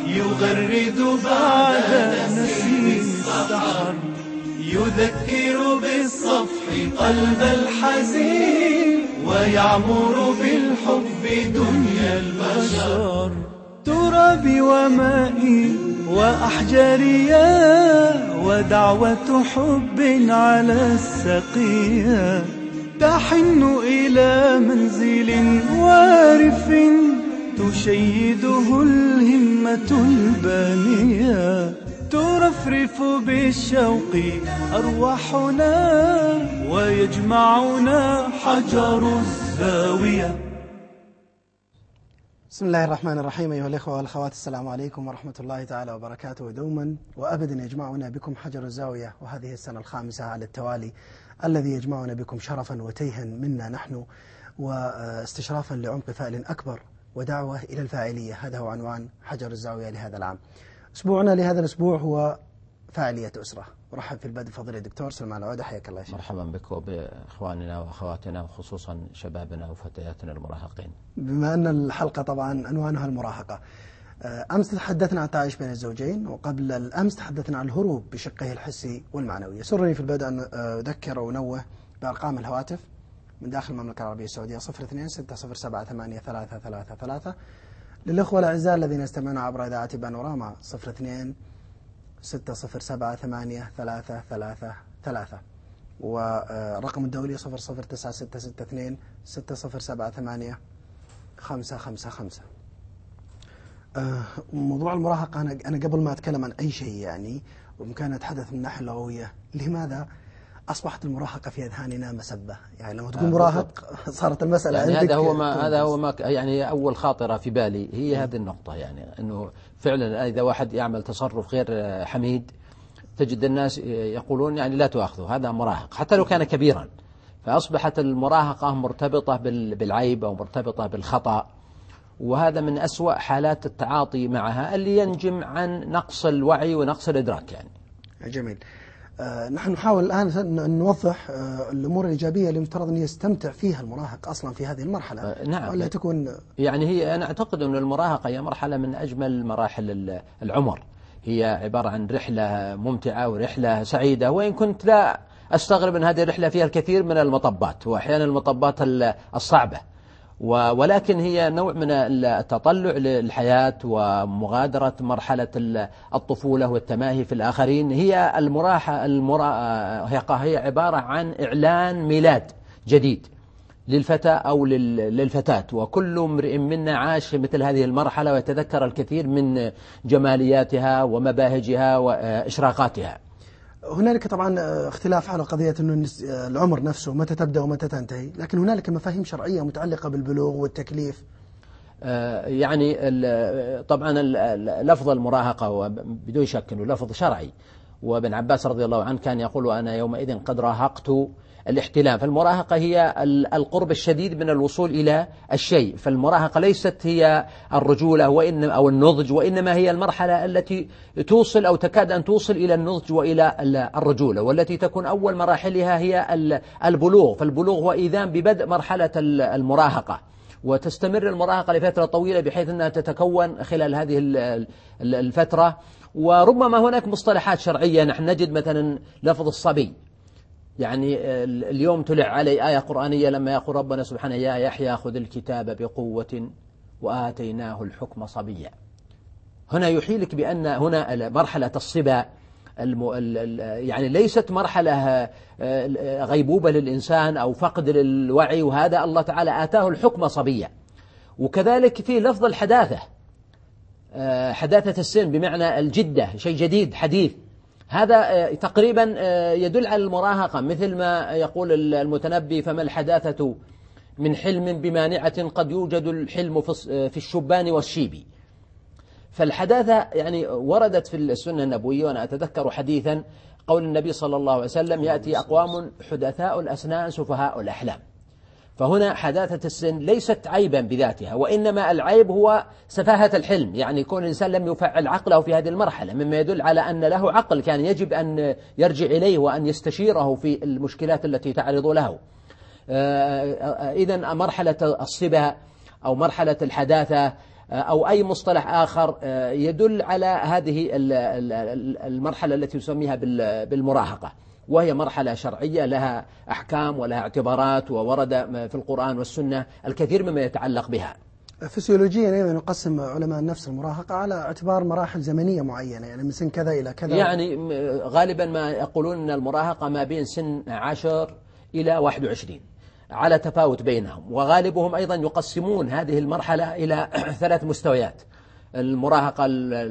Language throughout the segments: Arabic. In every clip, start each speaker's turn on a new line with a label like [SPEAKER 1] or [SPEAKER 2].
[SPEAKER 1] يغرد بعد نسيم السحر، يذكر بالصفح قلب الحزين، ويعمر بالحب دنيا البشر. ترابي ومائي وأحجاريا، ودعوة حب على السقيا، تحن إلى منزل وارف، تشيده الهمة البانية، ترفرف بالشوق أرواحنا، ويجمعنا حجر الزاوية.
[SPEAKER 2] بسم الله الرحمن الرحيم. أيها الإخوة والأخوات، السلام عليكم ورحمة الله تعالى وبركاته. دوما وأبدا يجمعنا بكم حجر الزاوية، وهذه السنة الخامسة على التوالي الذي يجمعنا بكم شرفا وتيها منا نحن، واستشرافا لعمق فاعل أكبر، ودعوة إلى الفاعلية. هذا هو عنوان حجر الزاوية لهذا العام. أسبوعنا لهذا الأسبوع هو فاعلية أسرة. ورحب في البدء فضيلة الدكتور سلمان العودة، حياك الله يا شيخ.
[SPEAKER 3] مرحبا بك وبإخواننا وأخواتنا، وخصوصا شبابنا وفتياتنا المراهقين.
[SPEAKER 2] بما أن الحلقة طبعا عنوانها المراهقة، أمس تحدثنا عن التعايش بين الزوجين، وقبل الأمس تحدثنا عن الهروب بشقه الحسي والمعنوي. يسرني في البدء أن أذكر وأنوه بأرقام الهواتف من داخل المملكة العربية السعودية: 02-607-83333. للأخوة الأعزاء الذين يستمعون عبر إذاعة بانوراما 02-607-83333. ورقم الدولي 00966260785555. موضوع المراهقة، أنا قبل ما أتكلم عن أي شيء يعني وممكن أتحدث من الناحية اللغوية، لماذا أصبحت المراهقة في أذهاننا مسبة؟ يعني لما تقول مراهق صارت المسألة
[SPEAKER 3] يعني
[SPEAKER 2] عندك.
[SPEAKER 3] هذا هو ما يعني أول خاطرة في بالي هي هذه النقطة، يعني أنه فعلا إذا واحد يعمل تصرف غير حميد تجد الناس يقولون يعني لا تؤاخذه، هذا مراهق حتى لو كان كبيرا. فأصبحت المراهقة مرتبطة بالعيب أو مرتبطة بالخطأ، وهذا من أسوأ حالات التعاطي معها اللي ينجم عن نقص الوعي ونقص الإدراك. يعني
[SPEAKER 2] جميل. نحن نحاول الآن أن نوضح الأمور الإيجابية اللي مفترض أن يستمتع فيها المراهق أصلا في هذه المرحلة.
[SPEAKER 3] نعم.
[SPEAKER 2] ولا تكون
[SPEAKER 3] يعني أنا أعتقد أن المراهقة هي مرحلة من أجمل مراحل العمر، هي عبارة عن رحلة ممتعة ورحلة سعيدة، وإن كنت لا أستغرب أن هذه الرحلة فيها الكثير من المطبات، وأحيانا المطبات الصعبة، ولكن هي نوع من التطلع للحياة ومغادرة مرحلة الطفولة والتماهي في الآخرين. هي المراهقة هي عبارة عن إعلان ميلاد جديد للفتى أو للفتاة، وكل امرئ منا عاش مثل هذه المرحلة ويتذكر الكثير من جمالياتها ومباهجها وإشراقاتها.
[SPEAKER 2] هنالك طبعا اختلاف على قضية أنه العمر نفسه متى تبدأ ومتى تنتهي، لكن هنالك مفاهيم شرعية متعلقة بالبلوغ والتكليف.
[SPEAKER 3] يعني طبعا لفظ المراهقة بدون شك أنه لفظ شرعي، وابن عباس رضي الله عنه كان يقول: أنا يومئذ قد راهقت الاحتلام. فالمراهقة هي القرب الشديد من الوصول إلى الشيء، فالمراهقة ليست هي الرجولة أو النضج، وإنما هي المرحلة التي توصل أو تكاد أن توصل إلى النضج وإلى الرجولة، والتي تكون أول مراحلها هي البلوغ. فالبلوغ هو إيذان ببدء مرحلة المراهقة، وتستمر المراهقة لفترة طويلة بحيث أنها تتكون خلال هذه الفترة. وربما هناك مصطلحات شرعية، نحن نجد مثلا لفظ الصبي، يعني اليوم تلع علي آية قرآنية لما يقول ربنا سبحانه: يا يحيى خذ الكتاب بقوة وآتيناه الحكم صبيا. هنا يحيلك بأن هنا مرحلة الصبا يعني ليست مرحلة غيبوبة للإنسان أو فقد للوعي، وهذا الله تعالى آتاه الحكم صبيا. وكذلك في لفظ الحداثة، حداثة السن بمعنى الجدة، شيء جديد حديث، هذا تقريبا يدل على المراهقة، مثل ما يقول المتنبي: فما الحداثة من حلم بمانعة قد يوجد الحلم في الشبان والشيب. فالحداثة يعني وردت في السنة النبوية، وأنا أتذكر حديثا قول النبي صلى الله عليه وسلم: يأتي أقوام حدثاء الأسنان سفهاء الأحلام. فهنا حداثة السن ليست عيبا بذاتها، وإنما العيب هو سفاهة الحلم، يعني يكون الإنسان لم يفعل عقله في هذه المرحلة، مما يدل على أن له عقل كان يجب أن يرجع إليه وأن يستشيره في المشكلات التي تعرض له. إذن مرحلة الصبا أو مرحلة الحداثة أو أي مصطلح آخر يدل على هذه المرحلة التي يسميها بالمراهقة، وهي مرحلة شرعية لها أحكام ولها اعتبارات، وورد في القرآن والسنة الكثير مما يتعلق بها.
[SPEAKER 2] فسيولوجيا أيضا يقسم علماء النفس المراهقة على اعتبار مراحل زمنية معينة، يعني من سن كذا إلى كذا.
[SPEAKER 3] يعني غالبا ما يقولون أن المراهقة ما بين سن 10 إلى 21 على تفاوت بينهم، وغالبهم أيضا يقسمون هذه المرحلة إلى 3 مستويات: المراهقة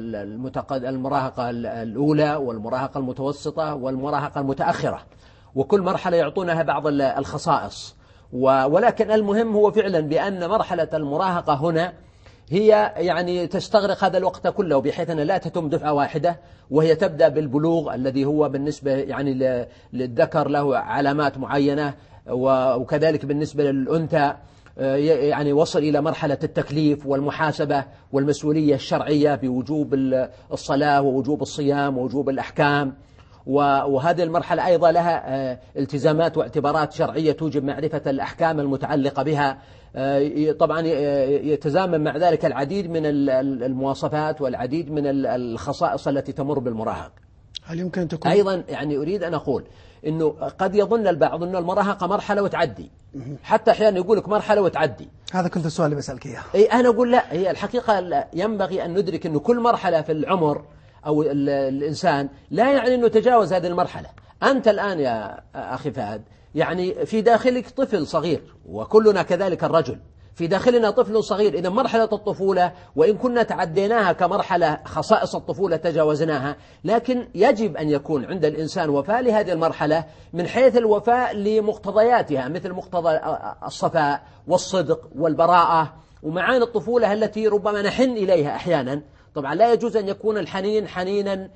[SPEAKER 3] المراهقة الأولى، والمراهقة المتوسطة، والمراهقة المتأخرة، وكل مرحلة يعطونها بعض الخصائص. ولكن المهم هو فعلا بأن مرحلة المراهقة هنا هي يعني تستغرق هذا الوقت كله، بحيث أنها لا تتم دفعة واحدة، وهي تبدأ بالبلوغ الذي هو بالنسبة يعني للذكر له علامات معينة، وكذلك بالنسبة للأنثى يعني وصل إلى مرحلة التكليف والمحاسبة والمسؤولية الشرعية بوجوب الصلاة ووجوب الصيام ووجوب الأحكام. وهذه المرحلة أيضا لها التزامات واعتبارات شرعية توجب معرفة الأحكام المتعلقة بها. طبعا يتزامن مع ذلك العديد من المواصفات والعديد من الخصائص التي تمر بالمراهق.
[SPEAKER 2] هل يمكن أن تكون
[SPEAKER 3] أيضا يعني أريد أن أقول إنه قد يظن البعض أن المراهقة مرحلة وتعدي، حتى أحيانا يقول لك مرحلة وتعدي.
[SPEAKER 2] هذا كنت السؤال اللي بسألك إياه.
[SPEAKER 3] أنا أقول لا، هي الحقيقة ينبغي أن ندرك أنه كل مرحلة في العمر أو الإنسان لا يعني أنه تجاوز هذه المرحلة. أنت الآن يا أخي فهد يعني في داخلك طفل صغير، وكلنا كذلك الرجل في داخلنا طفل صغير. إذا مرحلة الطفولة وإن كنا تعديناها كمرحلة خصائص الطفولة تجاوزناها، لكن يجب أن يكون عند الإنسان وفاء لهذه المرحلة من حيث الوفاء لمقتضياتها، مثل مقتضى الصفاء والصدق والبراءة ومعاني الطفولة التي ربما نحن إليها أحيانا. طبعا لا يجوز أن يكون الحنين حنينا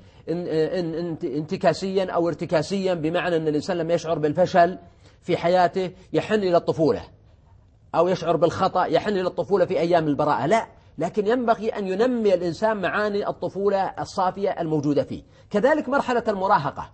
[SPEAKER 3] انتكاسيا أو ارتكاسيا، بمعنى أن الإنسان لما يشعر بالفشل في حياته يحن إلى الطفولة، أو يشعر بالخطأ يحن إلى الطفولة في أيام البراءة. لا، لكن ينبغي أن ينمي الإنسان معاني الطفولة الصافية الموجودة فيه. كذلك مرحلة المراهقة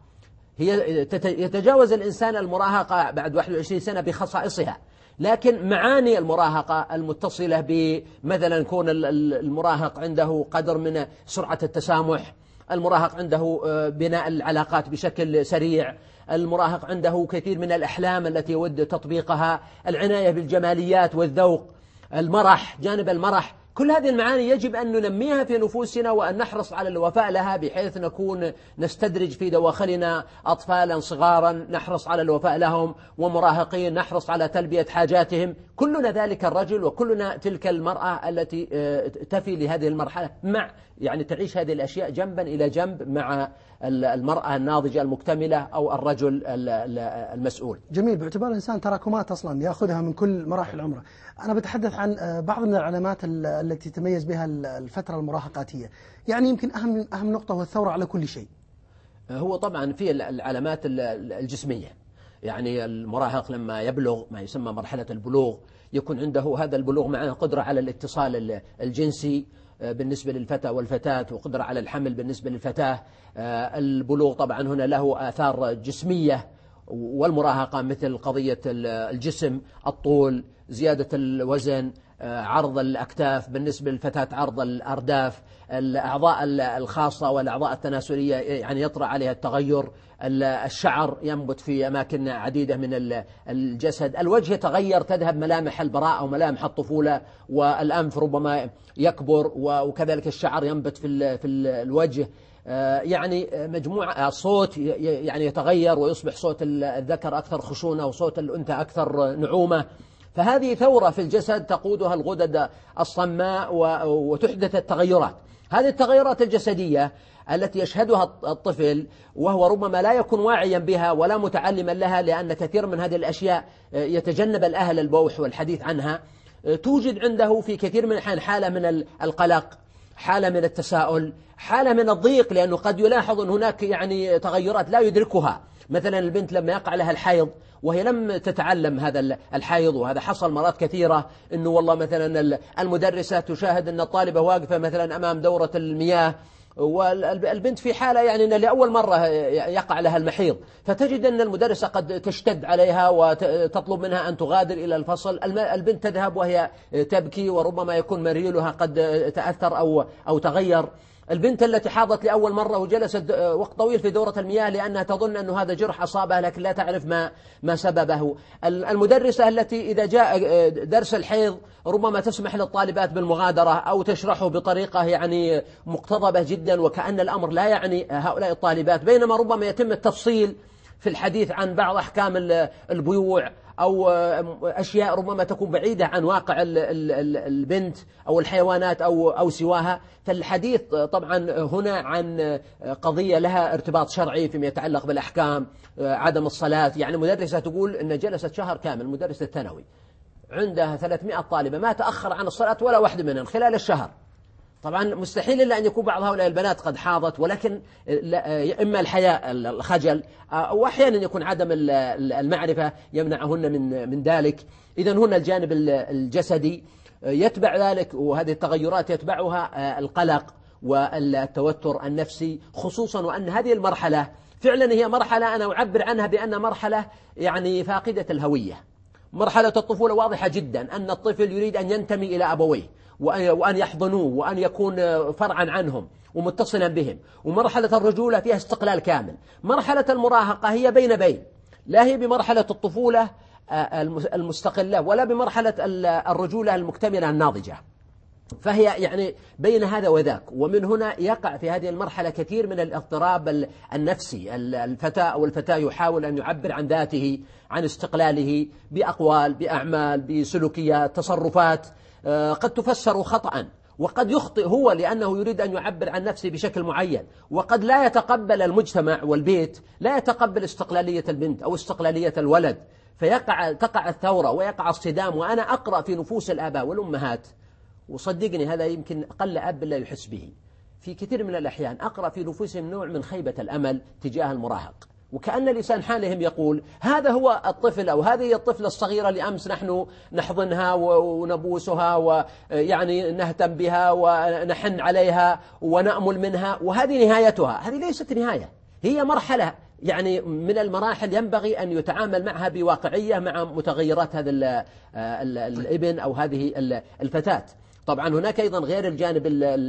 [SPEAKER 3] هي يتجاوز الإنسان المراهقة بعد 21 سنة بخصائصها، لكن معاني المراهقة المتصلة بمثلا كون المراهق عنده قدر من سرعة التسامح، المراهق عنده بناء العلاقات بشكل سريع، المراهق عنده كثير من الأحلام التي يود تطبيقها، العناية بالجماليات والذوق، المرح، جانب المرح. كل هذه المعاني يجب أن ننميها في نفوسنا وأن نحرص على الوفاء لها، بحيث نكون نستدرج في دواخلنا أطفالا صغارا نحرص على الوفاء لهم، ومراهقين نحرص على تلبية حاجاتهم. كلنا ذلك الرجل وكلنا تلك المرأة التي تفي لهذه المرحلة، مع يعني تعيش هذه الأشياء جنبا إلى جنب مع المرأة الناضجة المكتملة أو الرجل المسؤول.
[SPEAKER 2] جميل. باعتبار الإنسان تراكمات أصلا يأخذها من كل مراحل عمره. أنا بتحدث عن بعض من العلامات التي تميز بها الفترة المراهقاتية، يعني يمكن أهم نقطة هو الثورة على كل شيء.
[SPEAKER 3] هو طبعا في العلامات الجسمية، يعني المراهق لما يبلغ ما يسمى مرحلة البلوغ يكون عنده هذا البلوغ معه قدرة على الاتصال الجنسي بالنسبة للفتى والفتاة، وقدرة على الحمل بالنسبة للفتاة. البلوغ طبعا هنا له آثار جسمية، والمراهقة مثل قضية الجسم، الطول، زيادة الوزن، عرض الأكتاف، بالنسبة للفتاة عرض الأرداف، الأعضاء الخاصة والأعضاء التناسلية يعني يطرأ عليها التغير، الشعر ينبت في أماكن عديدة من الجسد، الوجه يتغير، تذهب ملامح البراءة وملامح الطفولة، والأنف ربما يكبر، وكذلك الشعر ينبت في الوجه. يعني مجموعة الصوت يعني يتغير ويصبح صوت الذكر أكثر خشونة وصوت الأنثى أكثر نعومة. فهذه ثورة في الجسد تقودها الغدد الصماء وتحدث التغيرات. هذه التغيرات الجسدية التي يشهدها الطفل وهو ربما لا يكون واعيا بها ولا متعلما لها، لأن كثير من هذه الأشياء يتجنب الأهل البوح والحديث عنها، توجد عنده في كثير من الأحيان حالة من القلق، حالة من التساؤل، حالة من الضيق، لأنه قد يلاحظ أن هناك يعني تغيرات لا يدركها. مثلا البنت لما يقع لها الحيض وهي لم تتعلم هذا الحيض، وهذا حصل مرات كثيرة، أنه والله مثلا المدرسة تشاهد أن الطالبة واقفة مثلا أمام دورة المياه والبنت في حالة يعني أن لأول مرة يقع لها المحيض، فتجد أن المدرسة قد تشتد عليها وتطلب منها أن تغادر إلى الفصل. البنت تذهب وهي تبكي، وربما يكون مريلها قد تأثر أو تغير. البنت التي حاضت لأول مرة وجلست وقت طويل في دورة المياه لأنها تظن أن هذا جرح أصابها لكن لا تعرف ما سببه. المدرسة التي إذا جاء درس الحيض ربما تسمح للطالبات بالمغادرة أو تشرحه بطريقة يعني مقتضبة جدا وكأن الأمر لا يعني هؤلاء الطالبات، بينما ربما يتم التفصيل في الحديث عن بعض أحكام البيوع أو أشياء ربما تكون بعيدة عن واقع البنت أو الحيوانات أو سواها. فالحديث طبعا هنا عن قضية لها ارتباط شرعي فيما يتعلق بالأحكام، عدم الصلاة. يعني مدرسة تقول أن جلست شهر كامل، مدرسة الثانوي عندها 300 طالبة ما تأخر عن الصلاة ولا واحدة منهم خلال الشهر. طبعا مستحيل إلا أن يكون بعض هؤلاء البنات قد حاضت، ولكن إما الحياء الخجل أو أحيانا يكون عدم المعرفة يمنعهن من ذلك. إذن هنا الجانب الجسدي يتبع ذلك، وهذه التغيرات يتبعها القلق والتوتر النفسي، خصوصا وأن هذه المرحلة فعلا هي مرحلة أنا أعبر عنها بأن مرحلة يعني فاقدة الهوية. مرحلة الطفولة واضحة جدا أن الطفل يريد أن ينتمي إلى أبويه وأن يحضنوه وأن يكون فرعا عنهم ومتصلا بهم. ومرحلة الرجولة فيها استقلال كامل. مرحلة المراهقة هي بين، لا هي بمرحلة الطفولة المستقلة ولا بمرحلة الرجولة المكتملة الناضجة، فهي يعني بين هذا وذاك. ومن هنا يقع في هذه المرحلة كثير من الاضطراب النفسي. الفتى أو الفتاة يحاول أن يعبر عن ذاته، عن استقلاله بأقوال، بأعمال، بسلوكيات، تصرفات قد تفسر خطأ، وقد يخطئ هو لأنه يريد أن يعبر عن نفسه بشكل معين، وقد لا يتقبل المجتمع والبيت، لا يتقبل استقلالية البنت أو استقلالية الولد، تقع الثورة ويقع الصدام. وأنا أقرأ في نفوس الآباء والأمهات، وصدقني هذا يمكن أقل أب لا يحس به، في كثير من الأحيان أقرأ في نفوسهم نوع من خيبة الأمل تجاه المراهق، وكأن لسان حالهم يقول هذا هو الطفل أو هذه الطفلة الصغيرة لأمس نحن نحضنها ونبوسها ويعني نهتم بها ونحن عليها ونأمل منها، وهذه نهايتها. هذه ليست نهاية، هي مرحلة يعني من المراحل ينبغي أن يتعامل معها بواقعية مع متغيرات هذا الابن أو هذه الفتاة. طبعا هناك أيضا غير الجانب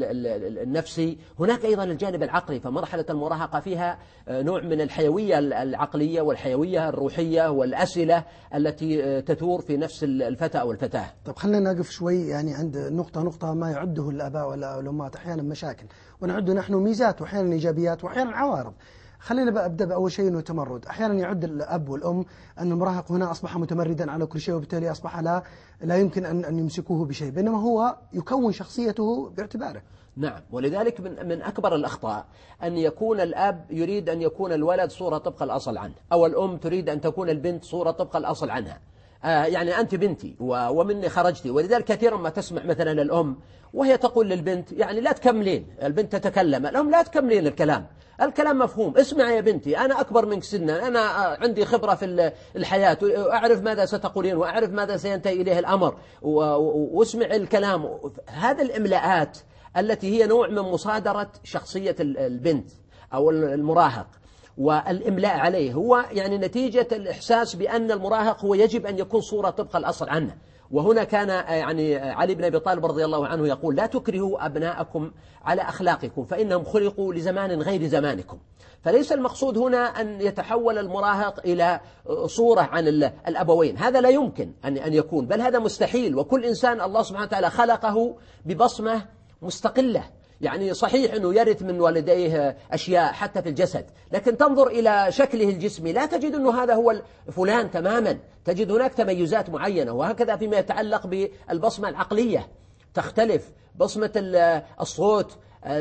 [SPEAKER 3] النفسي، هناك أيضا الجانب العقلي. فمرحلة المراهقة فيها نوع من الحيوية العقلية والحيوية الروحية والأسئلة التي تثور في نفس الفتى أو الفتاة.
[SPEAKER 2] طب خلينا نقف شوي يعني عند نقطة ما يعده الآباء والأمهات أحيانا مشاكل، ونعد نحن ميزات وأحيانا إيجابيات وأحيانا عوارض. خلينا أبدأ بأول شيء إنه تمرد. أحيانا يعد الأب والأم أن المراهق هنا أصبح متمردا على كل شيء، وبالتالي أصبح لا يمكن أن يمسكوه بشيء، بينما هو يكون شخصيته باعتباره.
[SPEAKER 3] نعم، ولذلك من أكبر الأخطاء أن يكون الأب يريد أن يكون الولد صورة طبق الأصل عنه، أو الأم تريد أن تكون البنت صورة طبق الأصل عنها. يعني أنت بنتي ومني خرجتي. ولذلك كثيرا ما تسمع مثلا الأم وهي تقول للبنت يعني لا تكملين، البنت تتكلم، الأم لا تكملين الكلام مفهوم، اسمع يا بنتي أنا أكبر منك سنا، أنا عندي خبرة في الحياة وأعرف ماذا ستقولين وأعرف ماذا سينتهي إليه الأمر، واسمع الكلام. هذا الإملاءات التي هي نوع من مصادرة شخصية البنت أو المراهق، والإملاء عليه هو يعني نتيجة الإحساس بأن المراهق هو يجب أن يكون صورة طبق الأصل عنه. وهنا كان يعني علي بن أبي طالب رضي الله عنه يقول لا تكرهوا أبناءكم على أخلاقكم فإنهم خلقوا لزمان غير زمانكم. فليس المقصود هنا أن يتحول المراهق إلى صورة عن الأبوين، هذا لا يمكن أن يكون، بل هذا مستحيل. وكل إنسان الله سبحانه وتعالى خلقه ببصمة مستقلة. يعني صحيح أنه يرث من والديه أشياء حتى في الجسد، لكن تنظر إلى شكله الجسمي لا تجد أنه هذا هو فلان تماما، تجد هناك تميزات معينة. وهكذا فيما يتعلق بالبصمة العقلية تختلف، بصمة الصوت،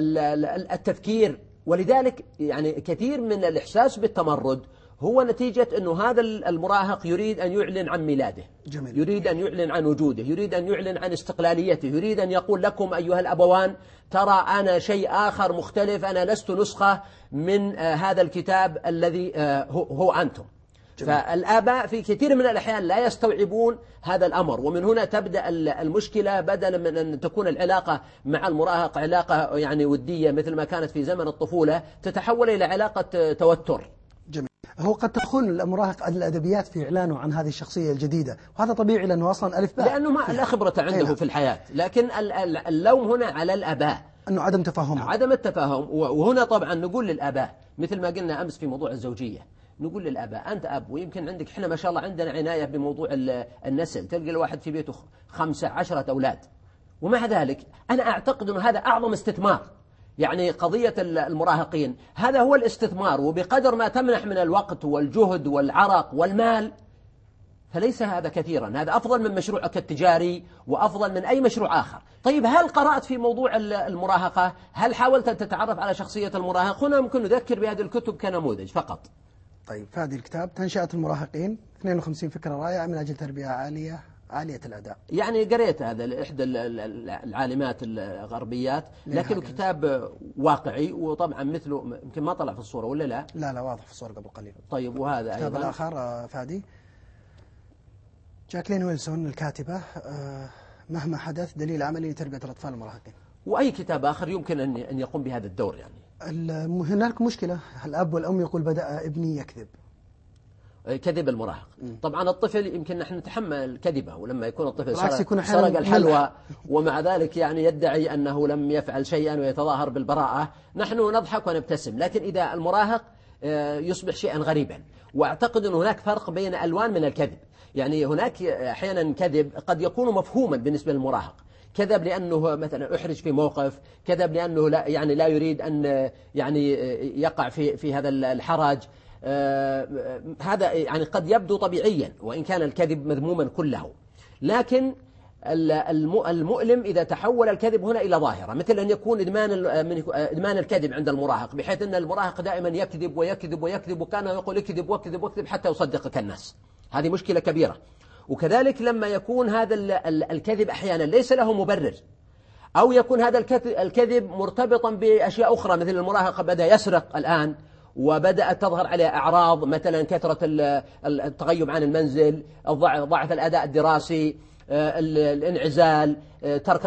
[SPEAKER 3] التفكير. ولذلك يعني كثير من الإحساس بالتمرد هو نتيجة أنه هذا المراهق يريد أن يعلن عن ميلاده،
[SPEAKER 2] جميل.
[SPEAKER 3] يريد أن يعلن عن وجوده، يريد أن يعلن عن استقلاليته، يريد أن يقول لكم أيها الأبوان ترى أنا شيء آخر مختلف، أنا لست نسخة من هذا الكتاب الذي هو أنتم. فالآباء في كثير من الأحيان لا يستوعبون هذا الأمر، ومن هنا تبدأ المشكلة. بدلا من أن تكون العلاقة مع المراهق علاقة يعني ودية مثل ما كانت في زمن الطفولة، تتحول إلى علاقة توتر.
[SPEAKER 2] جميل. هو قد تخون المراهق الأدبيات في إعلانه عن هذه الشخصية الجديدة، وهذا طبيعي لأنه أصلا ألف باء،
[SPEAKER 3] لأنه ما لا خبرة عنده في الحياة. لكن اللوم هنا على الآباء،
[SPEAKER 2] أنه عدم تفاهم،
[SPEAKER 3] عدم التفاهم. وهنا طبعا نقول للآباء مثل ما قلنا أمس في موضوع الزوجية، نقول للآباء أنت أب ويمكن عندك، إحنا ما شاء الله عندنا عناية بموضوع النسل، تلقى الواحد في بيته 15 أولاد، ومع ذلك أنا أعتقد أن هذا أعظم استثمار. يعني قضية المراهقين هذا هو الاستثمار، وبقدر ما تمنح من الوقت والجهد والعرق والمال فليس هذا كثيرا، هذا أفضل من مشروعك التجاري وأفضل من أي مشروع آخر. طيب هل قرأت في موضوع المراهقة؟ هل حاولت أن تتعرف على شخصية المراهق؟ هنا ممكن نذكر بهذه الكتب كنموذج فقط.
[SPEAKER 2] طيب في هذه الكتاب تنشئة المراهقين 52 فكرة رائعة من أجل تربية عالية الأداء.
[SPEAKER 3] يعني قريت هذا إحدى العالمات الغربيات، لكنه كتاب واقعي، وطبعا مثله يمكن ما طلع في الصورة ولا لا؟
[SPEAKER 2] لا واضح في الصورة قبل قليل.
[SPEAKER 3] طيب وهذا
[SPEAKER 2] الكتاب
[SPEAKER 3] أيضا
[SPEAKER 2] الآخر فادي جاكلين ويلسون الكاتبة، مهما حدث دليل عملي لتربية الأطفال المراهقين.
[SPEAKER 3] وأي كتاب آخر يمكن أن يقوم بهذا الدور. يعني
[SPEAKER 2] هناك مشكلة، الأب والأم يقول بدأ ابني يكذب،
[SPEAKER 3] كذب المراهق. طبعا الطفل يمكن نحن نتحمل كذبه، ولما يكون الطفل
[SPEAKER 2] سرق
[SPEAKER 3] الحلوى ومع ذلك يعني يدعي أنه لم يفعل شيئا ويتظاهر بالبراءة، نحن نضحك ونبتسم. لكن إذا المراهق يصبح شيئا غريبا. وأعتقد أن هناك فرق بين ألوان من الكذب. يعني هناك أحيانا كذب قد يكون مفهوما بالنسبة للمراهق، كذب لأنه مثلا أحرج في موقف، كذب لأنه لا يريد أن يعني يقع في هذا الحرج. هذا يعني قد يبدو طبيعيا وإن كان الكذب مذموما كله. لكن المؤلم إذا تحول الكذب هنا إلى ظاهرة، مثل أن يكون إدمان الكذب عند المراهق، بحيث أن المراهق دائما يكذب ويكذب ويكذب، وكان يقول اكذب واكذب واكذب حتى يصدقك الناس. هذه مشكلة كبيرة. وكذلك لما يكون هذا الكذب أحيانا ليس له مبرر، أو يكون هذا الكذب مرتبطا بأشياء أخرى، مثل المراهق بدأ يسرق الآن وبدأت تظهر عليه أعراض، مثلا كثرة التغيب عن المنزل، ضعف الأداء الدراسي، الانعزال، ترك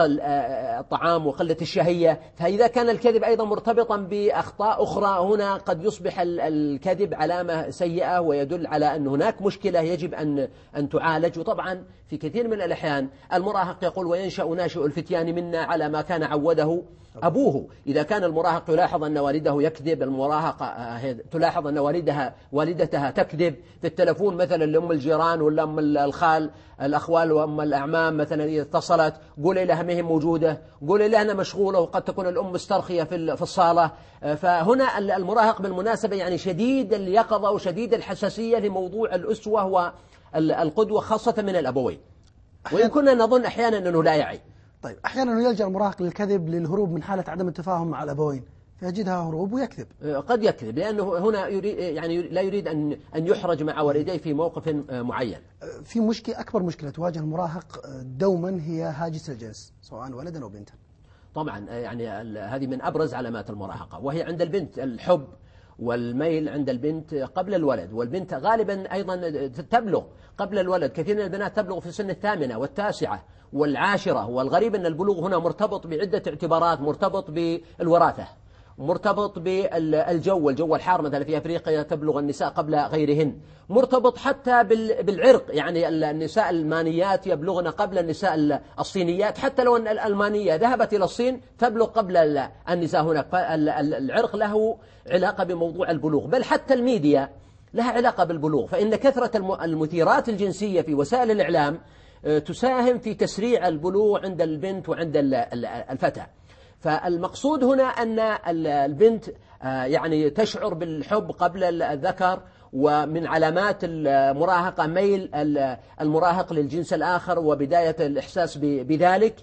[SPEAKER 3] الطعام وقلة الشهية. فإذا كان الكذب أيضا مرتبطا بأخطاء أخرى، هنا قد يصبح الكذب علامة سيئة ويدل على أن هناك مشكلة يجب أن تعالج. وطبعا في كثير من الأحيان المراهق يقول وينشأ ناشئ الفتيان منا على ما كان عوده أبوه. إذا كان المراهق يلاحظ أن والده يكذب، المراهقة تلاحظ أن والدتها تكذب في التلفون، مثلا لأم الجيران ولا أم الخال الأخوال وأم الأعمام، مثلا إذا اتصلت قولي لها مهم موجودة، قولي لها أنا مشغولة، وقد تكون الأم مسترخية في الصالة. فهنا المراهق بالمناسبة يعني شديد اليقظة وشديد الحساسية لموضوع الأسوة والقدوة خاصة من الأبوين، وإن كنا نظن أحيانا أنه لا يعي.
[SPEAKER 2] طيب أحيانا يلجأ المراهق للكذب للهروب من حالة عدم التفاهم مع الأبوين، فيجدها هروب ويكذب.
[SPEAKER 3] قد يكذب لأنه هنا لا يريد أن يحرج مع والديه في موقف معين.
[SPEAKER 2] في مشكلة، أكبر مشكلة تواجه المراهق دوما هي هاجس الجنس، سواء ولدا أو بنتا.
[SPEAKER 3] طبعا يعني هذه من أبرز علامات المراهقة، وهي عند البنت الحب والميل عند البنت قبل الولد، والبنت غالبا أيضا تبلغ قبل الولد. كثير من البنات تبلغ في سن 8 و9 و10، والغريب أن البلوغ هنا مرتبط بعدة اعتبارات، مرتبط بالوراثة، مرتبط بالجو الحار، مثلا في أفريقيا تبلغ النساء قبل غيرهن، مرتبط حتى بالعرق، يعني النساء المانيات يبلغن قبل النساء الصينيات، حتى لو أن الألمانية ذهبت إلى الصين تبلغ قبل النساء هناك. فالعرق له علاقة بموضوع البلوغ، بل حتى الميديا لها علاقة بالبلوغ، فإن كثرة المثيرات الجنسية في وسائل الإعلام تساهم في تسريع البلوغ عند البنت وعند الفتى. فالمقصود هنا أن البنت يعني تشعر بالحب قبل الذكر، ومن علامات المراهقة ميل المراهق للجنس الآخر وبداية الإحساس بذلك.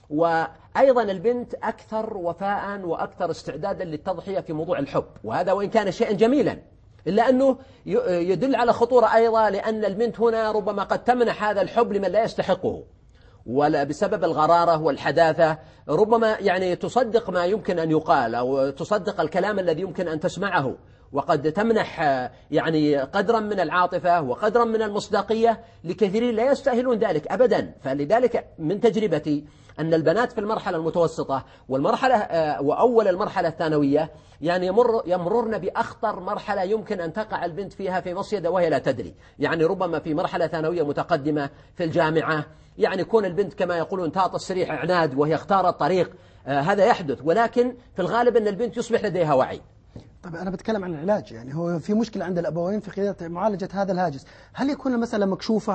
[SPEAKER 3] وأيضا البنت أكثر وفاء وأكثر استعدادا للتضحية في موضوع الحب، وهذا وإن كان شيئا جميلا إلا أنه يدل على خطورة أيضا، لأن البنت هنا ربما قد تمنح هذا الحب لمن لا يستحقه، ولا بسبب الغرارة والحداثة ربما يعني تصدق ما يمكن أن يقال، أو تصدق الكلام الذي يمكن أن تسمعه، وقد تمنح يعني قدرا من العاطفة وقدرا من المصداقية لكثيرين لا يستاهلون ذلك أبدا. فلذلك من تجربتي أن البنات في المرحلة المتوسطة وأول المرحلة الثانوية يعني يمررن بأخطر مرحلة يمكن أن تقع البنت فيها في مصيدة وهي لا تدري. يعني ربما في مرحلة ثانوية متقدمة في الجامعة يعني كون البنت كما يقولون تعطى السريح عناد وهي اختارت طريق هذا يحدث، ولكن في الغالب أن البنت يصبح لديها وعي.
[SPEAKER 2] طيب أنا بتكلم عن العلاج، يعني هو في مشكلة عند الأبوين في قضية معالجة هذا الهاجس. هل يكون المسألة مكشوفة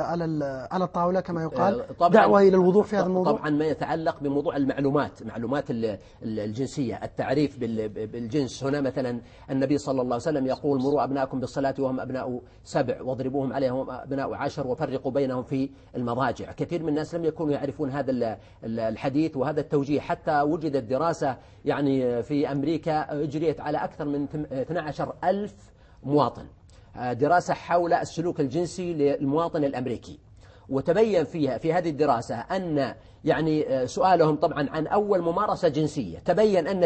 [SPEAKER 2] على الطاولة كما يقال؟ دعوة إلى الوضوح في هذا الموضوع.
[SPEAKER 3] طبعا ما يتعلق بموضوع معلومات الجنسية، التعريف بالجنس. هنا مثلا النبي صلى الله عليه وسلم يقول: مروا أبناءكم بالصلاة وهم أبناء 7 واضربوهم عليها وهم أبناء 10 وفرقوا بينهم في المضاجع. كثير من الناس لم يكونوا يعرفون هذا الحديث وهذا التوجيه، حتى وجدت دراسة يعني في أمريكا أجريت على أكثر من 12,000 مواطن، دراسة حول السلوك الجنسي للمواطن الأمريكي. وتبين فيها في هذه الدراسة أن يعني سؤالهم طبعا عن أول ممارسة جنسية، تبين أن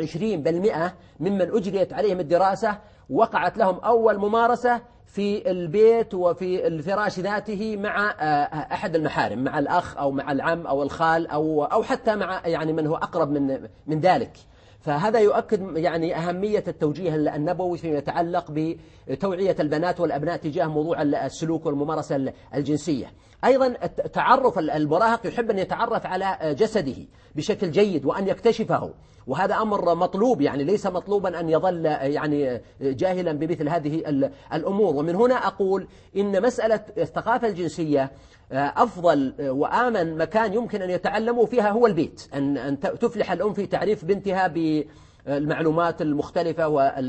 [SPEAKER 3] 22% ممن أجريت عليهم الدراسة وقعت لهم أول ممارسة في البيت وفي الفراش ذاته مع أحد المحارم، مع الأخ أو مع العم أو الخال أو حتى مع يعني من هو أقرب من ذلك. فهذا يؤكد يعني أهمية التوجيه النبوي فيما يتعلق بتوعية البنات والأبناء تجاه موضوع السلوك والممارسة الجنسية. أيضا تعرف المراهق يحب أن يتعرف على جسده بشكل جيد وأن يكتشفه، وهذا أمر مطلوب، يعني ليس مطلوبا أن يظل يعني جاهلا بمثل هذه الأمور. ومن هنا أقول إن مسألة الثقافة الجنسية أفضل وآمن مكان يمكن أن يتعلموا فيها هو البيت، أن تفلح الأم في تعريف بنتها بالمعلومات المختلفة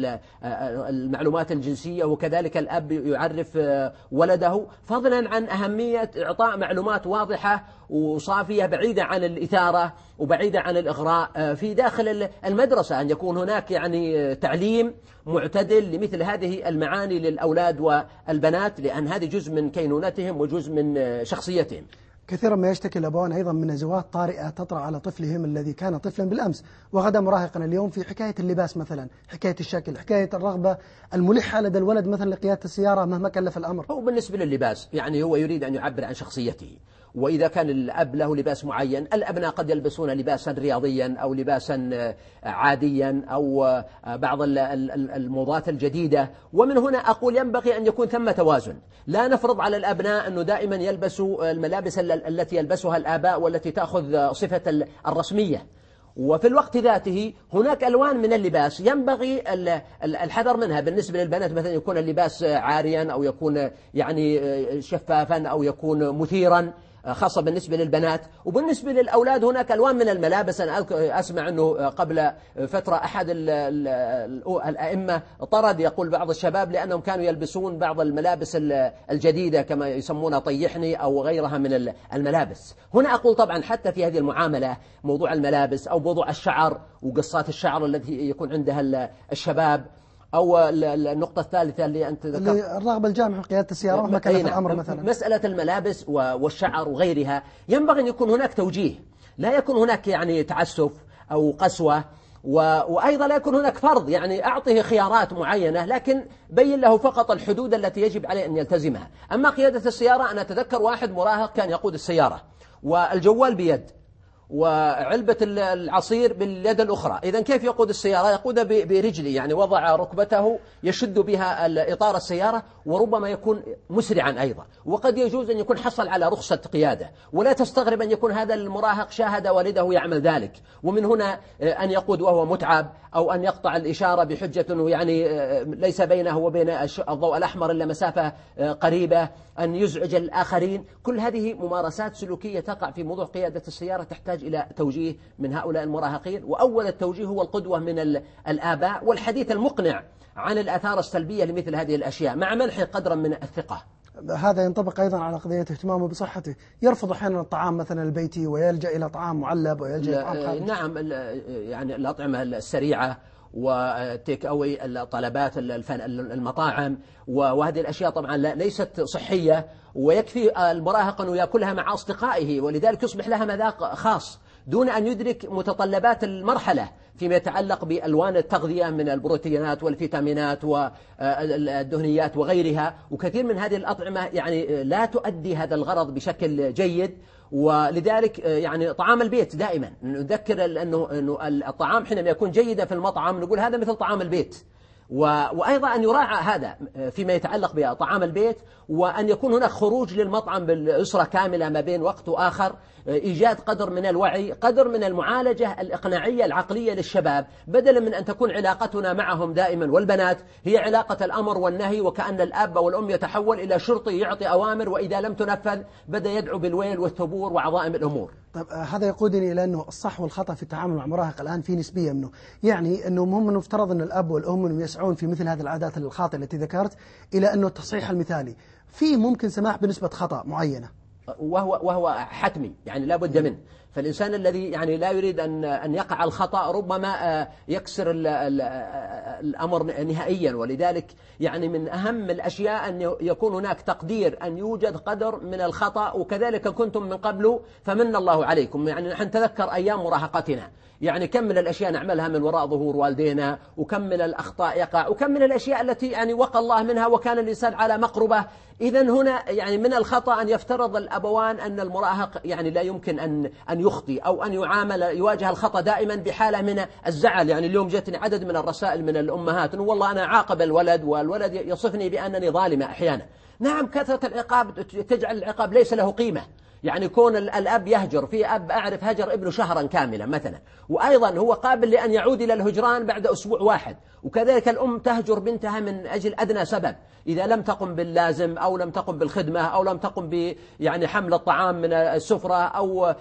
[SPEAKER 3] والمعلومات الجنسية، وكذلك الأب يعرف ولده، فضلا عن أهمية إعطاء معلومات واضحة وصافية بعيدة عن الإثارة وبعيدة عن الإغراء في داخل المدرسة، أن يكون هناك يعني تعليم معتدل لمثل هذه المعاني للأولاد والبنات، لأن هذه جزء من كينونتهم وجزء من شخصيتهم.
[SPEAKER 2] كثيرا ما يشتكي الأبوان أيضا من نزوات طارئة تطرأ على طفلهم الذي كان طفلا بالأمس وغدا مراهقا اليوم، في حكاية اللباس مثلا، حكاية الشكل، حكاية الرغبة الملحة لدى الولد مثلا لقيادة السيارة مهما كلف الأمر.
[SPEAKER 3] هو بالنسبة للباس يعني هو يريد أن يعبر عن شخصيته، وإذا كان الأب له لباس معين، الأبناء قد يلبسون لباسا رياضيا أو لباسا عاديا أو بعض الموضات الجديدة. ومن هنا أقول ينبغي أن يكون ثم توازن، لا نفرض على الأبناء أنه دائما يلبسوا الملابس التي يلبسها الآباء والتي تأخذ صفة الرسمية، وفي الوقت ذاته هناك ألوان من اللباس ينبغي الحذر منها. بالنسبة للبنات مثلا يكون اللباس عاريا أو يكون يعني شفافا أو يكون مثيرا، خاصة بالنسبة للبنات. وبالنسبة للأولاد هناك ألوان من الملابس. أنا أسمع أنه قبل فترة أحد الأئمة طرد يقول بعض الشباب لأنهم كانوا يلبسون بعض الملابس الجديدة كما يسمونها طيحني أو غيرها من الملابس. هنا أقول طبعا حتى في هذه المعاملة موضوع الملابس أو موضوع الشعر وقصات الشعر التي يكون عندها الشباب، أو النقطة الثالثة اللي أنت ذكرت
[SPEAKER 2] الرغبة الجامعة في قيادة السيارة وما كان في الأمر مثلا
[SPEAKER 3] مسألة الملابس والشعر وغيرها، ينبغي أن يكون هناك توجيه، لا يكون هناك يعني تعسف أو قسوة، وأيضا لا يكون هناك فرض، يعني أعطيه خيارات معينة لكن بين له فقط الحدود التي يجب عليه أن يلتزمها. أما قيادة السيارة، أنا أتذكر واحد مراهق كان يقود السيارة والجوال بيد وعلبة العصير باليد الأخرى، إذن كيف يقود السيارة؟ يقودها برجله، يعني وضع ركبته يشد بها إطار السيارة، وربما يكون مسرعا أيضا، وقد يجوز أن يكون حصل على رخصة قيادة. ولا تستغرب أن يكون هذا المراهق شاهد والده يعمل ذلك، ومن هنا أن يقود وهو متعب، أو أن يقطع الإشارة بحجة أنه يعني ليس بينه وبين الضوء الأحمر إلا مسافة قريبة، أن يزعج الآخرين. كل هذه ممارسات سلوكية تقع في موضوع قيادة السيارة تحتاج إلى توجيه من هؤلاء المراهقين. وأول التوجيه هو القدوة من الآباء والحديث المقنع عن الآثار السلبية لمثل هذه الأشياء مع منح قدرا من الثقة.
[SPEAKER 2] هذا ينطبق أيضا على قضية اهتمامه بصحته، يرفض أحيانا الطعام مثلا البيتي ويلجأ إلى طعام معلب ويلجأ إلى طعام خارجي.
[SPEAKER 3] نعم، يعني الأطعمة السريعة وتيك أوي، الطلبات، المطاعم، وهذه الأشياء طبعا ليست صحية، ويكفي المراهق أنه يأكلها مع أصدقائه، ولذلك يصبح لها مذاق خاص. دون أن يدرك متطلبات المرحلة فيما يتعلق بألوان التغذية من البروتينات والفيتامينات والدهنيات وغيرها. وكثير من هذه الأطعمة يعني لا تؤدي هذا الغرض بشكل جيد. ولذلك يعني طعام البيت دائما نذكر أنه الطعام حينما يكون جيدا في المطعم نقول هذا مثل طعام البيت. وأيضا أن يراعى هذا فيما يتعلق بطعام البيت، وأن يكون هناك خروج للمطعم بالأسرة كاملة ما بين وقت وآخر، إيجاد قدر من الوعي، قدر من المعالجة الإقناعية العقلية للشباب، بدلا من أن تكون علاقتنا معهم دائما والبنات هي علاقة الأمر والنهي، وكأن الأب والأم يتحول إلى شرطي يعطي أوامر وإذا لم تنفذ بدأ يدعو بالويل والثبور وعظائم الأمور.
[SPEAKER 2] طيب هذا يقودني إلى أنه الصح والخطأ في التعامل مع المراهق الآن في نسبية منه، يعني أنه مهم أنه يفترض أن الأب والأم يسعون في مثل هذه العادات الخاطئة التي ذكرت إلى أنه التصحيح المثالي، في ممكن سماح بنسبة خطأ معينة
[SPEAKER 3] وهو حتمي يعني لا بد منه. فالإنسان الذي يعني لا يريد أن يقع الخطأ ربما يكسر الأمر نهائيا. ولذلك يعني من أهم الأشياء أن يكون هناك تقدير أن يوجد قدر من الخطأ، وكذلك كنتم من قبل فمن الله عليكم. يعني نحن نتذكر أيام مراهقتنا، يعني كم من الأشياء نعملها من وراء ظهور والدينا، وكم من الأخطاء يقع، وكم من الأشياء التي يعني وقى الله منها وكان الإنسان على مقربة. إذن هنا يعني من الخطأ أن يفترض الأبوان أن المراهق يعني لا يمكن أن يخطي أو أن يواجه الخطأ دائما بحالة من الزعل. يعني اليوم جتني عدد من الرسائل من الأمهات إنه والله أنا عاقب الولد والولد يصفني بأنني ظالمة أحيانا. نعم، كثرة العقاب تجعل العقاب ليس له قيمة. يعني كون الأب يهجر، في أب أعرف هجر ابنه شهرا كاملا مثلا، وأيضا هو قابل لأن يعود إلى الهجران بعد أسبوع واحد. وكذلك الأم تهجر بنتها من أجل أدنى سبب، إذا لم تقم باللازم أو لم تقم بالخدمة أو لم تقم يعني حمل الطعام من السفرة أو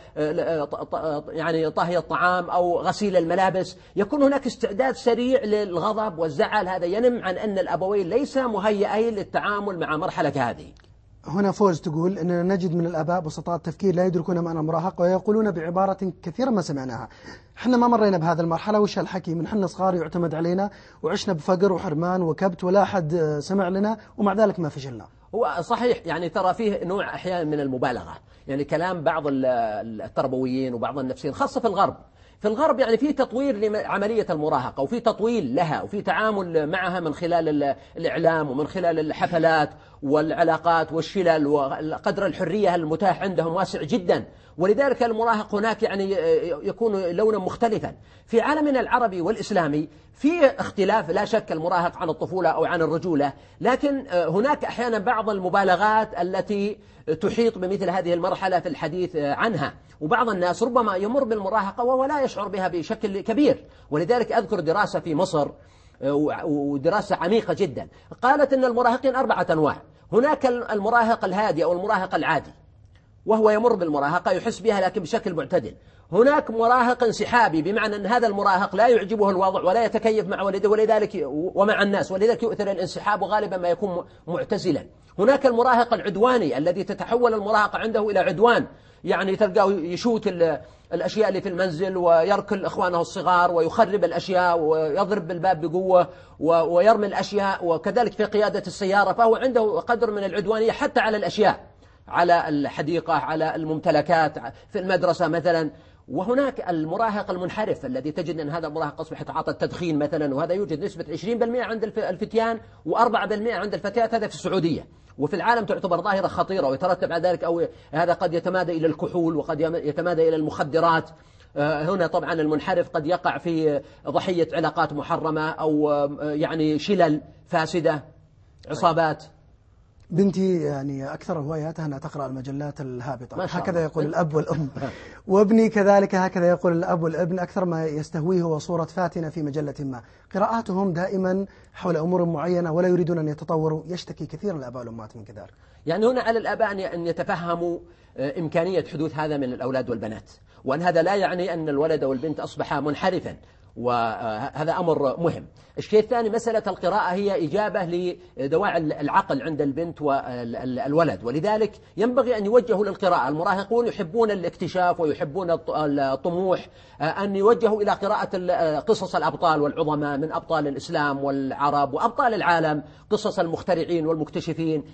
[SPEAKER 3] يعني طهي الطعام أو غسيل الملابس، يكون هناك استعداد سريع للغضب والزعل. هذا ينم عن أن الأبوين ليس مهيئين للتعامل مع مرحلة هذه.
[SPEAKER 2] هنا فوز تقول أننا نجد من الآباء بسطاء التفكير لا يدركون معنى المراهقة ويقولون بعبارة كثيرا ما سمعناها: احنا ما مرينا بهذا المرحلة، وش هالحكي، من حنا صغار يعتمد علينا وعشنا بفقر وحرمان وكبت ولا أحد سمع لنا ومع ذلك ما فشلنا.
[SPEAKER 3] هو صحيح، يعني ترى فيه نوع أحيانا من المبالغة، يعني كلام بعض التربويين وبعض النفسيين خاصة في الغرب. في الغرب يعني في تطوير لعملية المراهقة وفي تطوير لها وفي تعامل معها من خلال الإعلام ومن خلال الحفلات والعلاقات والشلل، وقدر الحرية المتاح عندهم واسع جدا. ولذلك المراهق هناك يعني يكون لونا مختلفا. في عالمنا العربي والإسلامي في اختلاف لا شك المراهق عن الطفولة أو عن الرجولة، لكن هناك أحيانا بعض المبالغات التي تحيط بمثل هذه المرحلة في الحديث عنها. وبعض الناس ربما يمر بالمراهقة وهو لا يشعر بها بشكل كبير. ولذلك أذكر دراسة في مصر ودراسة عميقة جدا قالت أن المراهقين 4 أنواع. هناك المراهق الهادي أو المراهق العادي، وهو يمر بالمراهقة يحس بها لكن بشكل معتدل. هناك مراهق انسحابي، بمعنى أن هذا المراهق لا يعجبه الوضع ولا يتكيف مع والده ولذلك ومع الناس، ولذلك يؤثر الانسحاب وغالبا ما يكون معتزلا. هناك المراهق العدواني الذي تتحول المراهقة عنده إلى عدوان، يعني تلقاه يشوت الأشياء اللي في المنزل ويركل إخوانه الصغار ويخرب الأشياء ويضرب بالباب بقوة ويرمي الأشياء، وكذلك في قيادة السيارة، فهو عنده قدر من العدوانية حتى على الأشياء، على الحديقة، على الممتلكات، في المدرسة مثلا. وهناك المراهق المنحرف الذي تجد أن هذا المراهق أصبح يتعاطى التدخين مثلا، وهذا يوجد نسبة 20% عند الفتيان و4% عند الفتيات، هذا في السعودية. وفي العالم تعتبر ظاهرة خطيرة، ويترتب على ذلك أو هذا قد يتمادى إلى الكحول وقد يتمادى إلى المخدرات. هنا طبعا المنحرف قد يقع في ضحية علاقات محرمة أو يعني شلل فاسدة، عصابات.
[SPEAKER 2] بنتي يعني أكثر هواياتها أنها تقرأ المجلات الهابطة، هكذا يقول الأب والأم. وابني كذلك هكذا يقول الأب والابن، أكثر ما يستهويه هو صورة فاتنة في مجلة ما. قراءاتهم دائما حول أمور معينة ولا يريدون أن يتطوروا، يشتكي كثيرا الآباء والأمهات من كذلك.
[SPEAKER 3] يعني هنا على الآباء أن يتفهموا إمكانية حدوث هذا من الأولاد والبنات، وأن هذا لا يعني أن الولد أو البنت أصبح منحرفا. وهذا أمر مهم. الشيء الثاني مسألة القراءة هي إجابة لدواعي العقل عند البنت والولد، ولذلك ينبغي أن يوجهوا للقراءة. المراهقون يحبون الاكتشاف ويحبون الطموح، أن يوجهوا إلى قراءة قصص الأبطال والعظماء من أبطال الإسلام والعرب وأبطال العالم، قصص المخترعين والمكتشفين،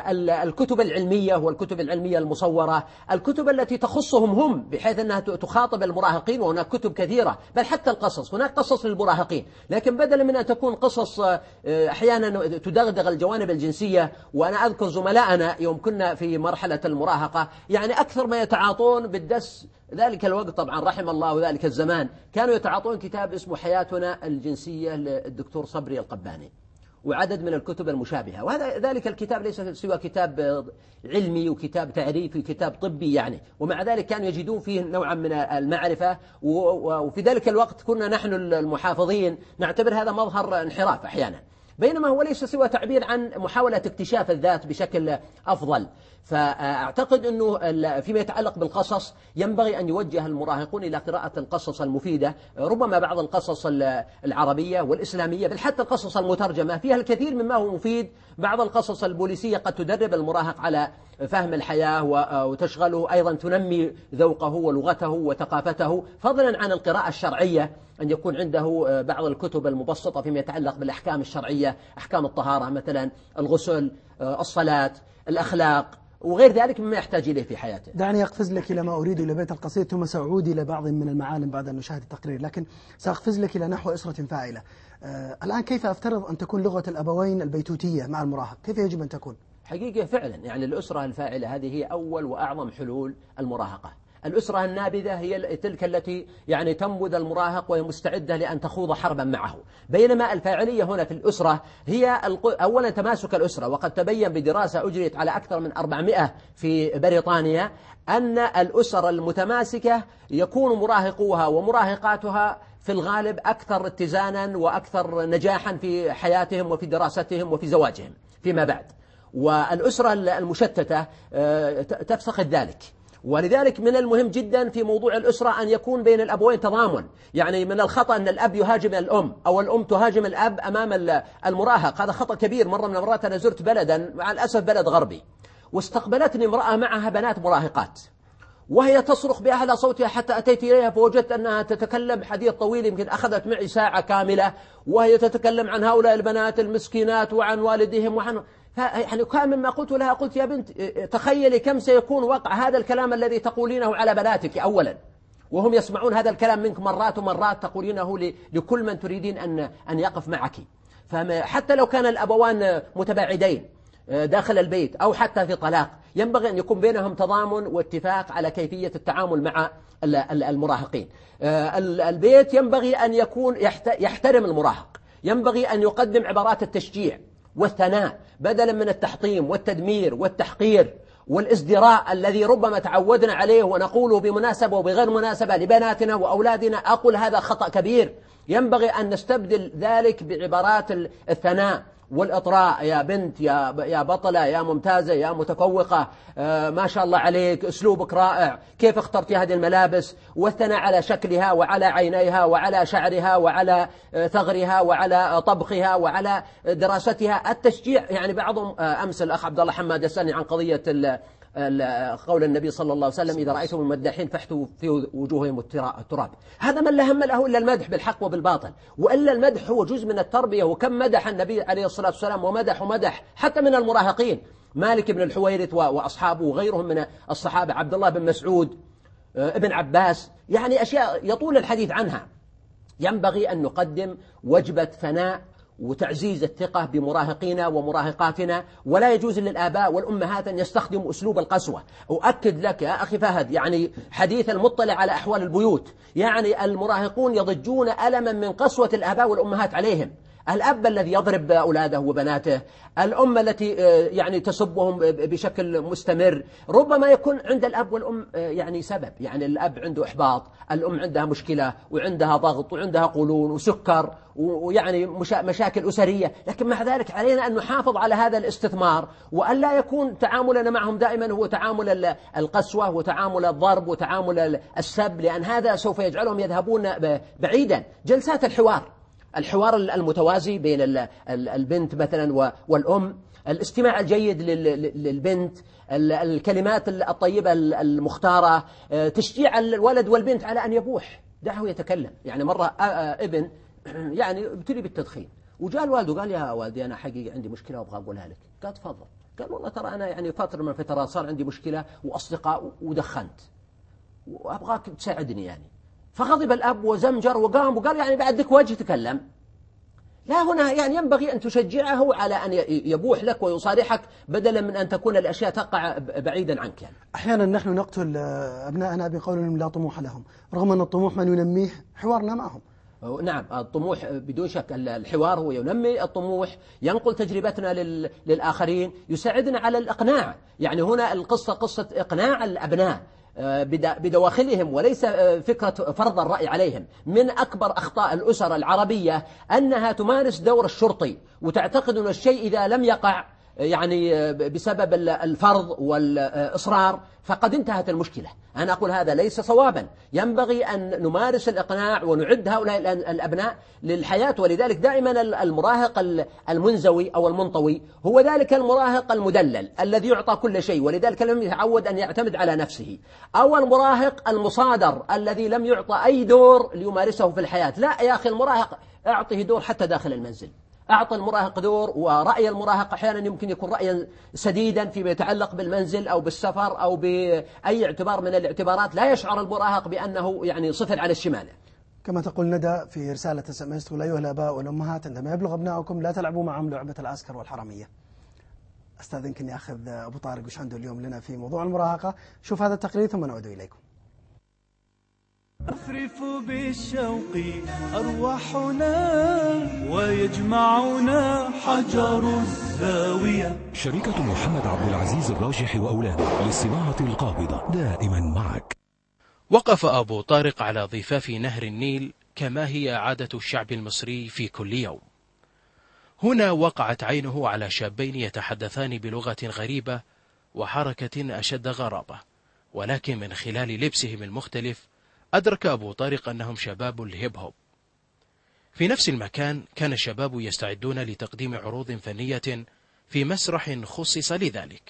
[SPEAKER 3] الكتب العلمية والكتب العلمية المصورة، الكتب التي تخصهم هم بحيث أنها تخاطب المراهقين. وهناك كتب كثيرة، بل حتى القصص هناك قصص للمراهقين، لكن بدلا من أن تكون قصص أحيانا تدغدغ الجوانب الجنسية. وأنا أذكر زملائنا يوم كنا في مرحلة المراهقة يعني أكثر ما يتعاطون بالدس ذلك الوقت، طبعا رحم الله ذلك الزمان، كانوا يتعاطون كتاب اسمه حياتنا الجنسية للدكتور صبري القباني وعدد من الكتب المشابهة. وهذا ذلك الكتاب ليس سوى كتاب علمي وكتاب تعريفي وكتاب طبي يعني، ومع ذلك كانوا يجدون فيه نوعا من المعرفة. وفي ذلك الوقت كنا نحن المحافظين نعتبر هذا مظهر انحراف أحيانا، بينما هو ليس سوى تعبير عن محاولة اكتشاف الذات بشكل أفضل. فأعتقد أنه فيما يتعلق بالقصص ينبغي أن يوجه المراهقون إلى قراءة القصص المفيدة، ربما بعض القصص العربية والإسلامية، بل حتى القصص المترجمة فيها الكثير مما هو مفيد. بعض القصص البوليسية قد تدرب المراهق على فهم الحياة وتشغله أيضا، تنمي ذوقه ولغته وثقافته، فضلا عن القراءة الشرعية، أن يكون عنده بعض الكتب المبسطة فيما يتعلق بالأحكام الشرعية، أحكام الطهارة مثلا، الغسل، الصلاة، الأخلاق وغير ذلك مما يحتاج إليه في حياته.
[SPEAKER 2] دعني أقفز لك إلى ما أريد إلى بيت القصيد، ثم سأعود إلى بعض من المعالم بعد أن نشاهد التقرير، لكن سأقفز لك إلى نحو أسرة فاعلة. الآن كيف أفترض أن تكون لغة الأبوين البيتوتية مع المراهق؟ كيف يجب أن تكون؟
[SPEAKER 3] حقيقة فعلا يعني الأسرة الفاعلة هذه هي أول وأعظم حلول المراهقة. الأسرة النابذة هي تلك التي يعني تنبذ المراهق وهي مستعدة لأن تخوض حربا معه، بينما الفاعلية هنا في الأسرة هي أولا تماسك الأسرة. وقد تبين بدراسة أجريت على أكثر من 400 في بريطانيا أن الأسر المتماسكة يكون مراهقوها ومراهقاتها في الغالب أكثر اتزانا وأكثر نجاحا في حياتهم وفي دراستهم وفي زواجهم فيما بعد. والأسرة المشتتة تفسخ ذلك. ولذلك من المهم جدا في موضوع الأسرة أن يكون بين الأبوين تضامن. يعني من الخطأ أن الأب يهاجم الأم أو الأم تهاجم الأب أمام المراهق، هذا خطأ كبير. مرة من المرات أنا زرت بلدا مع الأسف بلد غربي، واستقبلتني امرأة معها بنات مراهقات، وهي تصرخ بأعلى صوتها حتى أتيت إليها فوجدت أنها تتكلم حديث طويل يمكن أخذت معي ساعة كاملة، وهي تتكلم عن هؤلاء البنات المسكينات وعن والديهم وعن يعني كان مما قلت لها، قلت يا بنت تخيلي كم سيكون وقع هذا الكلام الذي تقولينه على بناتك أولا، وهم يسمعون هذا الكلام منك مرات ومرات تقولينه لكل من تريدين أن يقف معك. فحتى لو كان الأبوان متباعدين داخل البيت أو حتى في طلاق، ينبغي أن يكون بينهم تضامن واتفاق على كيفية التعامل مع المراهقين. البيت ينبغي أن يكون يحترم المراهق، ينبغي أن يقدم عبارات التشجيع والثناء بدلا من التحطيم والتدمير والتحقير والازدراء الذي ربما تعودنا عليه ونقوله بمناسبة وبغير مناسبة لبناتنا وأولادنا. أقول هذا خطأ كبير، ينبغي أن نستبدل ذلك بعبارات الثناء والإطراء، يا بنت، يا بطلة، يا ممتازة، يا متفوقة، ما شاء الله عليك، أسلوبك رائع، كيف اخترت هذه الملابس، والثناء على شكلها وعلى عينيها وعلى شعرها وعلى ثغرها وعلى طبخها وعلى دراستها. التشجيع يعني بعضهم أمس الأخ عبد الله حماد يسألني عن قضية قول النبي صلى الله عليه وسلم إذا رأيتم المداحين فاحتوا في وجوههم التراب. هذا من لا هم له إلا المدح بالحق وبالباطل، وإلا المدح هو جزء من التربية. وكم مدح النبي عليه الصلاة والسلام ومدح حتى من المراهقين، مالك بن الحويرث وأصحابه وغيرهم من الصحابة، عبد الله بن مسعود، ابن عباس، يعني أشياء يطول الحديث عنها. ينبغي أن نقدم وجبة ثناء وتعزيز الثقة بمراهقينا ومراهقاتنا، ولا يجوز للآباء والأمهات أن يستخدموا أسلوب القسوة. أؤكد لك يا أخي فهد، يعني حديث المطلع على أحوال البيوت، يعني المراهقون يضجون ألما من قسوة الآباء والأمهات عليهم. الأب الذي يضرب أولاده وبناته، الأم التي يعني تسبهم بشكل مستمر. ربما يكون عند الأب والأم يعني سبب، يعني الأب عنده إحباط، الأم عندها مشكلة وعندها ضغط وعندها قولون وسكر ويعني مشاكل أسرية، لكن مع ذلك علينا أن نحافظ على هذا الاستثمار، وأن لا يكون تعاملنا معهم دائما هو تعامل القسوة وتعامل الضرب وتعامل السب، لأن هذا سوف يجعلهم يذهبون بعيدا. جلسات الحوار المتوازي بين البنت مثلا والأم، الاستماع الجيد للبنت، الكلمات الطيبة المختارة، تشجيع الولد والبنت على أن يبوح، دعه يتكلم. يعني مرة ابن يعني ابتلي بالتدخين، وجاء الوالد وقال يا والدي أنا حقيقة عندي مشكلة وأبغى أقولها لك. قال تفضل. قال والله ترى أنا يعني فترة من الفترات صار عندي مشكلة وأصدقاء ودخنت وأبغاك تساعدني يعني. فغضب الأب وزمجر وقام وقال يعني بعد لك وجه تكلم. لا، هنا يعني ينبغي أن تشجعه على أن يبوح لك ويصارحك بدلا من أن تكون الأشياء تقع بعيدا عنك يعني.
[SPEAKER 2] أحيانا نحن نقتل أبناءنا بقول لهم لا طموح لهم، رغم أن الطموح من ينميه حوارنا معهم.
[SPEAKER 3] نعم، الطموح بدون شك، الحوار هو ينمي الطموح، ينقل تجربتنا للآخرين، يساعدنا على الإقناع. يعني هنا القصة قصة إقناع الأبناء بدواخلهم، وليس فكرة فرض الرأي عليهم. من أكبر أخطاء الأسر العربية أنها تمارس دور الشرطي، وتعتقد أن الشيء إذا لم يقع يعني بسبب الفرض والإصرار فقد انتهت المشكلة. أنا أقول هذا ليس صوابا، ينبغي أن نمارس الإقناع ونعد هؤلاء الأبناء للحياة. ولذلك دائما المراهق المنزوي أو المنطوي هو ذلك المراهق المدلل الذي يعطى كل شيء، ولذلك لم يتعود أن يعتمد على نفسه، أو المراهق المصادر الذي لم يعطى أي دور ليمارسه في الحياة. لا يا أخي، المراهق أعطه دور حتى داخل المنزل، أعطى المراهق دور، ورأي المراهق أحيانا يمكن يكون رأيا سديدا فيما يتعلق بالمنزل أو بالسفر أو بأي اعتبار من الاعتبارات لا يشعر المراهق بأنه يعني صفر على الشمال.
[SPEAKER 2] كما تقول ندى في رسالة SMS تقول أيها الآباء والأمهات عندما يبلغ أبنائكم لا تلعبوا معهم لعبة العسكر والحرامية. أستاذنك أني أخذ أبو طارق وش عنده اليوم لنا في موضوع المراهقة. شوف هذا التقرير ثم نعود إليكم.
[SPEAKER 1] نفرف بالشوق أرواحنا ويجمعنا حجر الزاوية.
[SPEAKER 4] شركة محمد عبد العزيز الراجح وأولاده للصناعة القابضة دائما معك.
[SPEAKER 5] وقف أبو طارق على ضفاف نهر النيل كما هي عادة الشعب المصري في كل يوم. هنا وقعت عينه على شابين يتحدثان بلغة غريبة وحركة أشد غرابة، ولكن من خلال لبسهم المختلف أدرك أبو طارق أنهم شباب الهيب هوب. في نفس المكان كان الشباب يستعدون لتقديم عروض فنية في مسرح خصص لذلك.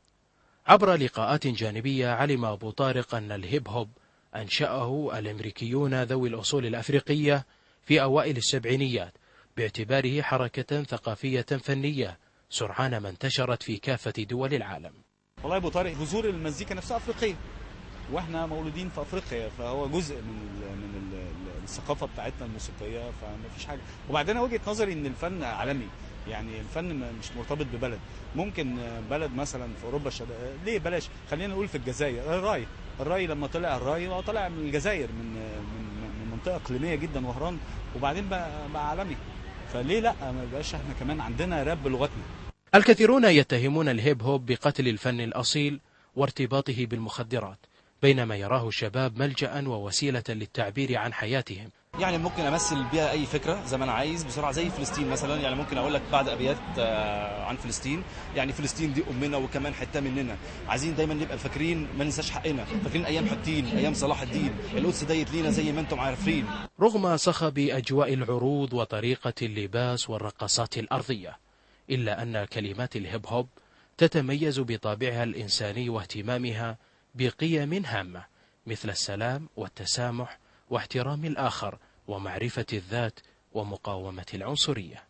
[SPEAKER 5] عبر لقاءات جانبية علم أبو طارق أن الهيب هوب أنشأه الأمريكيون ذوي الأصول الأفريقية في أوائل السبعينيات، باعتباره حركة ثقافية فنية سرعان ما انتشرت في كافة دول العالم.
[SPEAKER 6] والله أبو طارق جذور المزيكا نفسها أفريقية، واحنا مولودين في افريقيا، فهو جزء من الثقافه بتاعتنا الموسيقيه، فما فيش حاجه. وبعدين وجهه نظري ان الفن عالمي، يعني الفن مش مرتبط ببلد. ممكن بلد مثلا في اوروبا ليه بلاش، خلينا نقول في الجزائر الراي لما طلع الراي طلع من الجزائر من منطقه اقليميه جدا وهران، وبعدين بقى عالمي. فليه لا ما يبقاش احنا كمان عندنا راب بلغتنا.
[SPEAKER 5] الكثيرون يتهمون الهيب هوب بقتل الفن الاصيل وارتباطه بالمخدرات، بينما يراه الشباب ملجأ ووسيلة للتعبير عن حياتهم.
[SPEAKER 7] يعني ممكن أمثل بها أي فكرة زي ما أنا عايز بسرعة، زي فلسطين مثلا. يعني ممكن أقول لك بعض أبيات عن فلسطين. يعني فلسطين دي أمنا وكمان حتة مننا، عايزين دايما نبقى فاكرين، ما ننساش حقنا، فاكرين أيام حطين، أيام صلاح الدين، القدس ديت لينا زي ما أنتم عارفين.
[SPEAKER 5] رغم صخب أجواء العروض وطريقة اللباس والرقصات الأرضية، إلا أن كلمات الهيب هوب تتميز بطابعها الإنساني واهتمامها بقيم هامة مثل السلام والتسامح واحترام الآخر ومعرفة الذات ومقاومة العنصرية.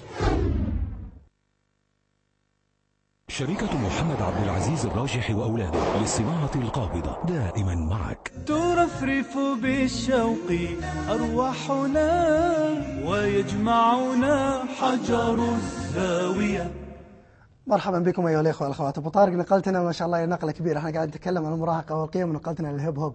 [SPEAKER 4] شركة محمد عبد العزيز الراجح وأولاده للصناعة القابضة دائما معك.
[SPEAKER 1] ترفرف بالشوق أرواحنا ويجمعنا حجر الزاوية.
[SPEAKER 2] مرحبا بكم أيها الأخوة والأخوات. أبو طارق نقلتنا ما شاء الله نقلة كبيرة، احنا قاعد نتكلم عن المراهقة والقيم ونقلتنا للهيب هوب.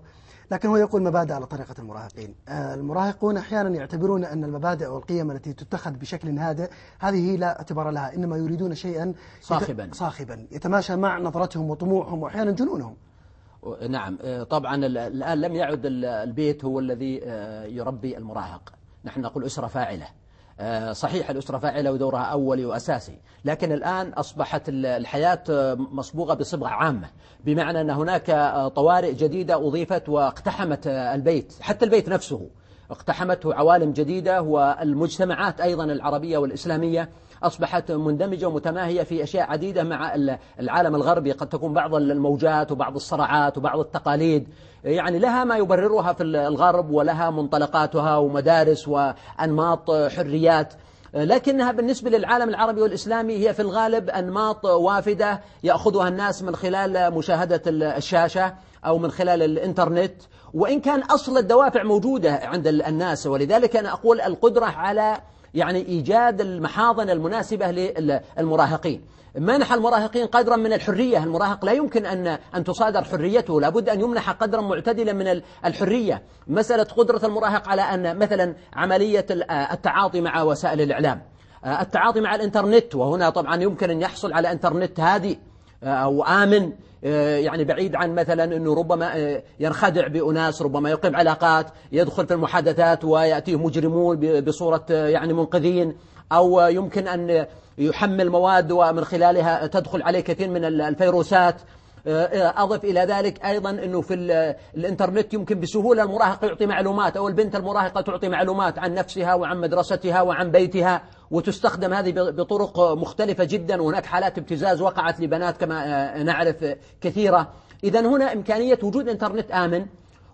[SPEAKER 2] لكن هو يقول مبادئ على طريقة المراهقين. المراهقون أحيانا يعتبرون أن المبادئ والقيم التي تتخذ بشكل هادئ هذه لا اعتبار لها، إنما يريدون شيئا صاخبا يتماشى مع نظرتهم وطموحهم وأحيانا جنونهم.
[SPEAKER 3] نعم، طبعا الآن لم يعد البيت هو الذي يربي المراهق، نحن نقول أسرة فاعلة. صحيح الأسرة فاعلة ودورها أولي وأساسي، لكن الآن أصبحت الحياة مصبوغة بصبغة عامة، بمعنى أن هناك طوارئ جديدة أضيفت واقتحمت البيت، حتى البيت نفسه اقتحمته عوالم جديدة، والمجتمعات أيضا العربية والإسلامية أصبحت مندمجة ومتماهية في أشياء عديدة مع العالم الغربي. قد تكون بعض الموجات وبعض الصراعات وبعض التقاليد يعني لها ما يبررها في الغرب، ولها منطلقاتها ومدارس وأنماط حريات، لكنها بالنسبة للعالم العربي والإسلامي هي في الغالب أنماط وافدة يأخذها الناس من خلال مشاهدة الشاشة أو من خلال الإنترنت، وإن كان أصل الدوافع موجودة عند الناس. ولذلك أنا أقول القدرة على يعني إيجاد المحاضن المناسبة للمراهقين. منح المراهقين قدرا من الحرية، المراهق لا يمكن أن تصادر حريته، لابد أن يمنح قدرا معتدلا من الحرية. مسألة قدرة المراهق على أن مثلا عملية التعاطي مع وسائل الإعلام، التعاطي مع الإنترنت، وهنا طبعا يمكن أن يحصل على إنترنت هادئ أو آمن، يعني بعيد عن مثلا أنه ربما ينخدع بأناس، ربما يقيم علاقات، يدخل في المحادثات ويأتيه مجرمون بصورة يعني منقذين، أو يمكن أن يحمل مواد ومن خلالها تدخل عليه كثير من الفيروسات. أضف إلى ذلك أيضا أنه في الإنترنت يمكن بسهولة المراهق يعطي معلومات، أو البنت المراهقة تعطي معلومات عن نفسها وعن مدرستها وعن بيتها، وتستخدم هذه بطرق مختلفة جدا، وهناك حالات ابتزاز وقعت لبنات كما نعرف كثيرة. إذن هنا إمكانية وجود إنترنت آمن،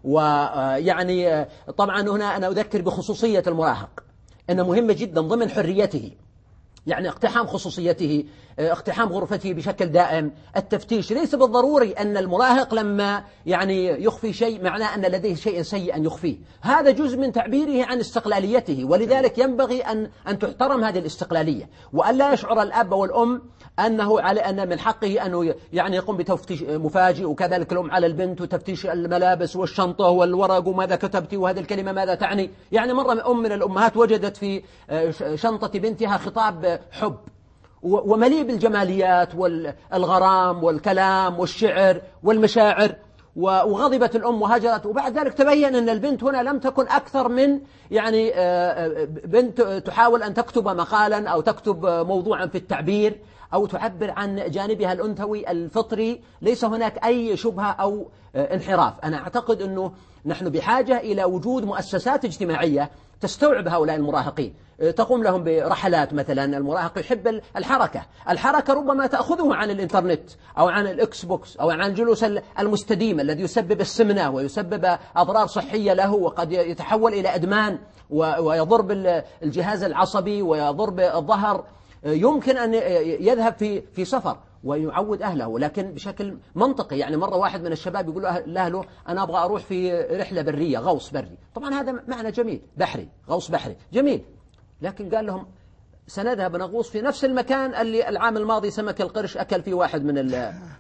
[SPEAKER 3] ويعني طبعا هنا أنا أذكر بخصوصية المراهق، أنه مهمة جدا ضمن حريته، يعني اقتحام خصوصيته، اقتحام غرفته بشكل دائم، التفتيش. ليس بالضروري أن المراهق لما يعني يخفي شيء معناه أن لديه شيء سيء أن يخفيه، هذا جزء من تعبيره عن استقلاليته، ولذلك ينبغي أن تحترم هذه الاستقلالية، وأن لا يشعر الأب والأم أنه على أن من حقه أنه يعني يقوم بتفتيش مفاجئ، وكذلك الأم على البنت وتفتيش الملابس والشنطة والورق وماذا كتبتي وهذه الكلمة ماذا تعني. يعني مرة من الأمهات وجدت في شنطة بنتها خطاب حب ومليء بالجماليات والغرام والكلام والشعر والمشاعر، وغضبت الأم وهجرت، وبعد ذلك تبين أن البنت هنا لم تكن أكثر من يعني بنت تحاول أن تكتب مقالا أو تكتب موضوعا في التعبير أو تعبر عن جانبها الأنثوي الفطري، ليس هناك أي شبهة أو انحراف. أنا أعتقد أنه نحن بحاجة إلى وجود مؤسسات اجتماعية تستوعب هؤلاء المراهقين، تقوم لهم برحلات. مثلا المراهق يحب الحركة ربما تأخذه عن الإنترنت أو عن الإكس بوكس أو عن الجلوس المستديم الذي يسبب السمنة ويسبب أضرار صحية له، وقد يتحول إلى إدمان ويضر بالجهاز العصبي ويضر بالظهر. يمكن أن يذهب في سفر ويعود أهله، لكن بشكل منطقي. يعني مرة واحد من الشباب يقول لأهله أنا أبغى أروح في رحلة برية، غوص بري. طبعا هذا معنى جميل، بحري، غوص بحري جميل، لكن قال لهم سنذهب نغوص في نفس المكان اللي العام الماضي سمك القرش أكل فيه واحد من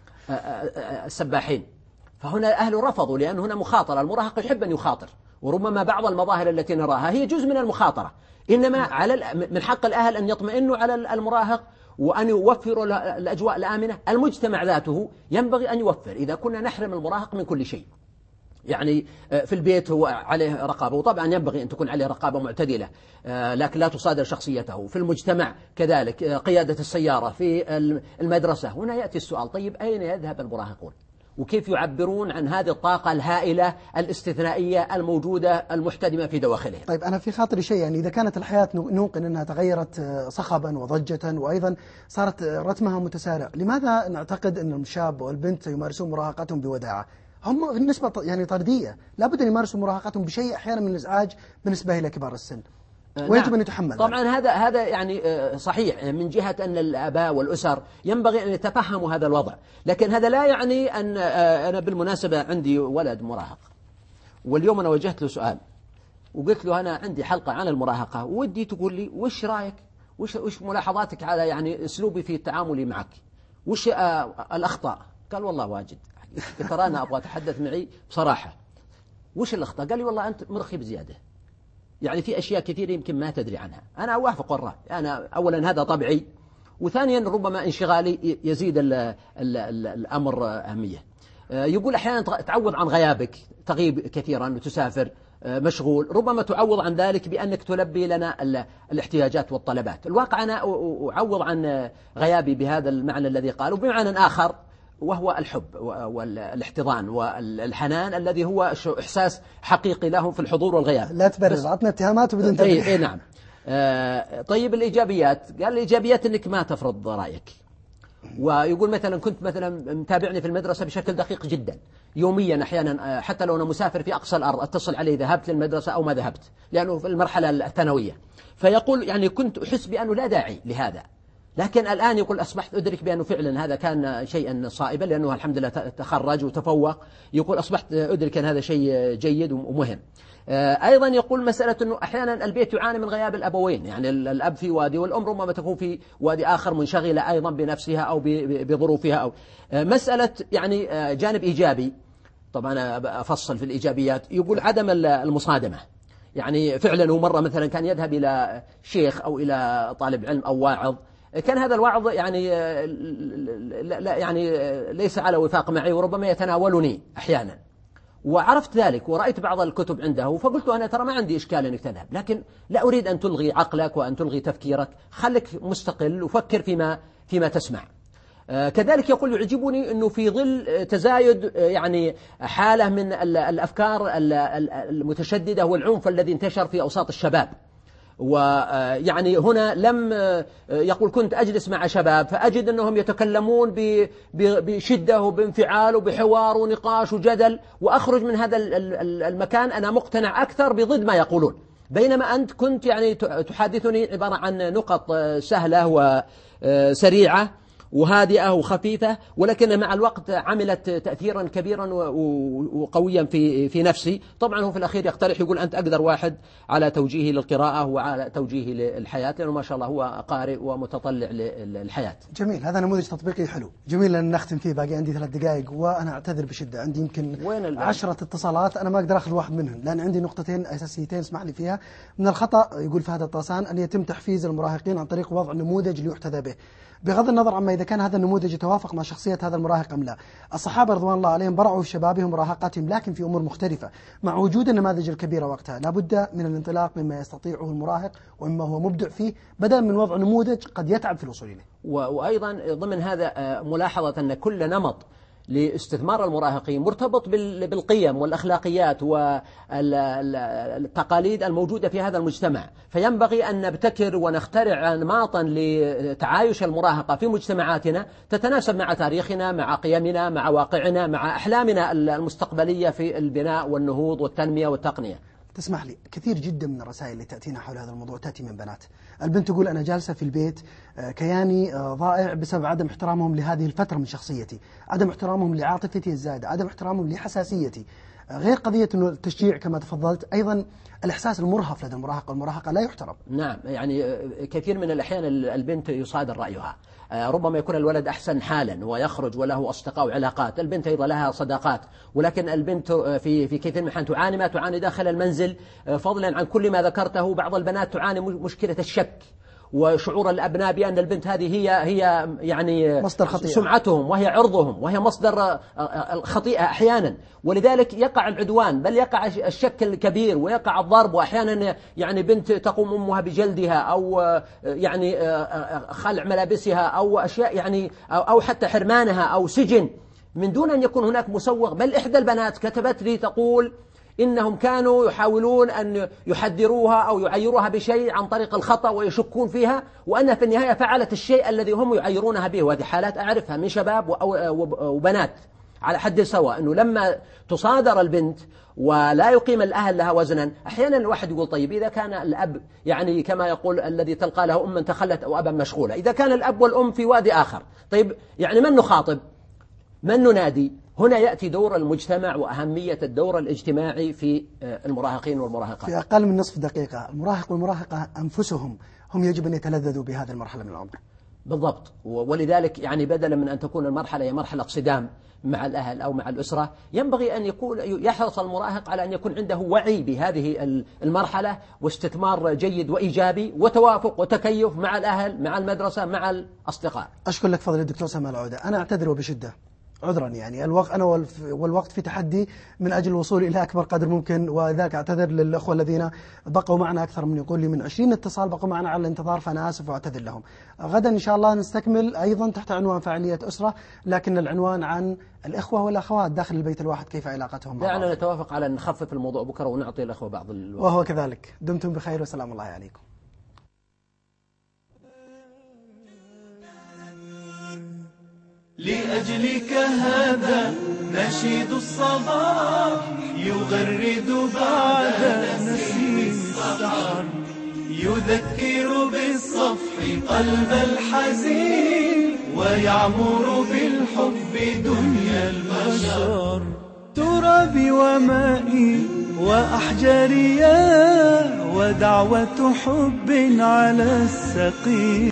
[SPEAKER 3] السباحين. فهنا أهله رفضوا، لأن هنا مخاطرة، المراهق يحب أن يخاطر، وربما بعض المظاهر التي نراها هي جزء من المخاطرة. إنما من حق الأهل أن يطمئنوا على المراهق وأن يوفروا الأجواء الآمنة. المجتمع ذاته ينبغي أن يوفر. إذا كنا نحرم المراهق من كل شيء، يعني في البيت هو عليه رقابة، وطبعا ينبغي أن تكون عليه رقابة معتدلة، لكن لا تصادر شخصيته. في المجتمع كذلك، قيادة السيارة، في المدرسة. هنا يأتي السؤال، طيب أين يذهب المراهقون؟ وكيف يعبرون عن هذه الطاقة الهائلة الاستثنائية الموجودة المحتدمة في دواخلهم؟
[SPEAKER 2] طيب أنا في خاطري شيء، يعني إذا كانت الحياة نوقن أنها تغيرت صخبا وضجة، وأيضا صارت رتمها متسارع، لماذا نعتقد أن الشاب والبنت يمارسون مراهقتهم بوداعة؟ هم بالنسبة يعني طردية، لابد أن يمارسوا مراهقتهم بشيء أحيانا من الإزعاج بالنسبة إلى كبار السن، ويجب أن يتحمل.
[SPEAKER 3] طبعا هذا يعني صحيح من جهة أن الآباء والأسر ينبغي أن يتفهموا هذا الوضع، لكن هذا لا يعني أن أنا بالمناسبة عندي ولد مراهق، واليوم أنا وجهت له سؤال وقلت له أنا عندي حلقة عن المراهقة، ودي تقول لي وش رأيك، وش ملاحظاتك على يعني أسلوبي في التعامل معك، وش الأخطاء؟ قال والله واجد. قلت ترى أنا أبغى أتحدث معي بصراحة، وش الأخطاء؟ قال لي والله أنت مرخي بزيادة، يعني في أشياء كثيرة يمكن ما تدري عنها. أنا أوافق الرأي، أنا أولا هذا طبعي، وثانيا ربما انشغالي يزيد الأمر أهمية. يقول أحيانا تعوض عن غيابك، تغيب كثيرا وتسافر مشغول، ربما تعوض عن ذلك بأنك تلبي لنا الاحتياجات والطلبات. الواقع أنا أعوض عن غيابي بهذا المعنى الذي قاله بمعنى آخر، وهو الحب والاحتضان والحنان الذي هو إحساس حقيقي لهم في الحضور والغياب.
[SPEAKER 2] لا تبرر، عطنا اتهامات وبدون تبرير.
[SPEAKER 3] إيه نعم. طيب الإيجابيات، قال الإيجابيات أنك ما تفرض رأيك. ويقول مثلا كنت مثلا متابعني في المدرسة بشكل دقيق جدا، يوميا أحيانا حتى لو أنا مسافر في أقصى الأرض أتصل عليه ذهبت للمدرسة أو ما ذهبت، لأنه في المرحلة الثانوية. فيقول يعني كنت أحس بأنه لا داعي لهذا، لكن الآن يقول أصبحت أدرك بأنه فعلا هذا كان شيئا صائبا، لأنه الحمد لله تخرج وتفوق. يقول أصبحت أدرك أن هذا شيء جيد ومهم. أيضا يقول مسألة أنه أحيانا البيت يعاني من غياب الأبوين، يعني الأب في وادي والأم ربما تكون في وادي آخر منشغلة أيضا بنفسها أو بظروفها. أو مسألة يعني جانب إيجابي، طبعا أفصل في الإيجابيات. يقول عدم المصادمة، يعني فعلا هو مرة مثلا كان يذهب إلى شيخ أو إلى طالب علم أو واعظ، كان هذا الوعظ يعني لا يعني ليس على وفاق معي، وربما يتناولني أحيانا، وعرفت ذلك ورأيت بعض الكتب عنده، فقلت أنا ترى ما عندي إشكال أنك تذهب، لكن لا أريد أن تلغي عقلك وأن تلغي تفكيرك، خلك مستقل وفكر فيما تسمع. كذلك يقول يعجبني أنه في ظل تزايد يعني حالة من الأفكار المتشددة والعنف الذي انتشر في أوساط الشباب، ويعني هنا لم يقول كنت أجلس مع شباب فأجد أنهم يتكلمون بشدة وبانفعال وبحوار ونقاش وجدل، وأخرج من هذا المكان أنا مقتنع أكثر بضد ما يقولون، بينما أنت كنت يعني تحدثني عبارة عن نقط سهلة وسريعة وهادئة وخفيفة، ولكن مع الوقت عملت تأثيرا كبيرا وقويا في نفسي. طبعا هو في الأخير يقترح، يقول أنت أقدر واحد على توجيهي للقراءة وعلى توجيهي للحياة، لأنه ما شاء الله هو قارئ ومتطلع للحياة.
[SPEAKER 2] جميل، هذا نموذج تطبيقي حلو. جميل أن نختم فيه، باقي عندي 3 دقائق وأنا أعتذر بشدة، عندي يمكن 10 اتصالات أنا ما أقدر أخذ واحد منهم، لأن عندي نقطتين أساسيتين اسمح لي فيها. من الخطأ يقول فهد الطاسان أن يتم تحفيز المراهقين عن طريق وضع نموذج ليحتذى به، بغض النظر عما إذا كان هذا النموذج يتوافق مع شخصية هذا المراهق أم لا. الصحابة رضوان الله عليهم برعوا في شبابهم ومراهقاتهم، لكن في أمور مختلفة. مع وجود النماذج الكبيرة وقتها لابد من الانطلاق مما يستطيعه المراهق ومما هو مبدع فيه، بدلا من وضع نموذج قد يتعب في الوصول إليه.
[SPEAKER 3] وأيضا ضمن هذا ملاحظة أن كل نمط لاستثمار المراهقين مرتبط بالقيم والأخلاقيات والتقاليد الموجودة في هذا المجتمع، فينبغي أن نبتكر ونخترع أنماطا لتعايش المراهقة في مجتمعاتنا تتناسب مع تاريخنا، مع قيمنا، مع واقعنا، مع أحلامنا المستقبلية في البناء والنهوض والتنمية والتقنية.
[SPEAKER 2] تسمح لي، كثير جدا من الرسائل اللي تأتينا حول هذا الموضوع تأتي من بنات. البنت تقول أنا جالسة في البيت كياني ضائع بسبب عدم احترامهم لهذه الفترة من شخصيتي، عدم احترامهم لعاطفتي الزائدة، عدم احترامهم لحساسيتي، غير قضية أنه التشجيع كما تفضلت، أيضا الإحساس المرهف لدى المراهق والمراهقة لا يحترم.
[SPEAKER 3] نعم، يعني كثير من الأحيان البنت يصادر رأيها، ربما يكون الولد أحسن حالا ويخرج وله أصدقاء وعلاقات، البنت أيضا لها صداقات، ولكن البنت في كثير من الأحيان تعاني ما تعاني داخل المنزل، فضلا عن كل ما ذكرته. بعض البنات تعاني مشكلة الشك وشعور الأبناء بأن البنت هذه هي يعني
[SPEAKER 2] مصدر خطيئة،
[SPEAKER 3] سمعتهم وهي عرضهم وهي مصدر الخطيئة أحيانا، ولذلك يقع العدوان، بل يقع الشك الكبير ويقع الضرب، وأحيانا يعني بنت تقوم أمها بجلدها أو يعني خلع ملابسها أو أشياء يعني أو حتى حرمانها أو سجن من دون أن يكون هناك مسوغ. بل إحدى البنات كتبت لي تقول إنهم كانوا يحاولون أن يحذروها أو يعيروها بشيء عن طريق الخطأ ويشكون فيها، وأنها في النهاية فعلت الشيء الذي هم يعيرونها به. وهذه حالات أعرفها من شباب وبنات على حد سواء، أنه لما تصادر البنت ولا يقيم الأهل لها وزنا، أحيانا الواحد يقول طيب إذا كان الأب يعني كما يقول الذي تلقى له أما تخلت أو أبا مشغولة، إذا كان الأب والأم في وادي آخر، طيب يعني من نخاطب؟ من ننادي؟ هنا يأتي دور المجتمع وأهمية الدور الاجتماعي في المراهقين والمراهقات.
[SPEAKER 2] في أقل من نصف دقيقة، المراهق والمراهقة أنفسهم هم يجب أن يتلذذوا بهذه المرحلة من العمر.
[SPEAKER 3] بالضبط. ولذلك يعني بدلا من أن تكون المرحلة هي مرحلة صدام مع الأهل أو مع الأسرة، ينبغي أن يحرص المراهق على أن يكون عنده وعي بهذه المرحلة واستثمار جيد وإيجابي وتوافق وتكيف مع الأهل، مع المدرسة، مع الأصدقاء.
[SPEAKER 2] أشكر لك فضل الدكتور سامي العودة. أنا أعتذر وبشدة، عذرا يعني أنا والوقت في تحدي من أجل الوصول إلى أكبر قدر ممكن، وذاك أعتذر للأخوة الذين بقوا معنا أكثر من يقول لي من 20 اتصال بقوا معنا على الانتظار، فأنا آسف وأعتذر لهم. غدا إن شاء الله نستكمل أيضا تحت عنوان فعالية أسرة، لكن العنوان عن الإخوة والأخوات داخل البيت الواحد، كيف علاقتهم مع بعض.
[SPEAKER 3] دعنا نتوافق على أن نخفف الموضوع بكرة ونعطي الأخوة بعض الوقت.
[SPEAKER 2] وهو كذلك. دمتم بخير وسلام الله عليكم.
[SPEAKER 1] لأجلك هذا نشيد الصباح يغرد بعد نسيم السحر، يذكر بالصفح قلب الحزين ويعمر بالحب دنيا البشر. ترابي ومائي وأحجاري ودعوة حب على السقيم.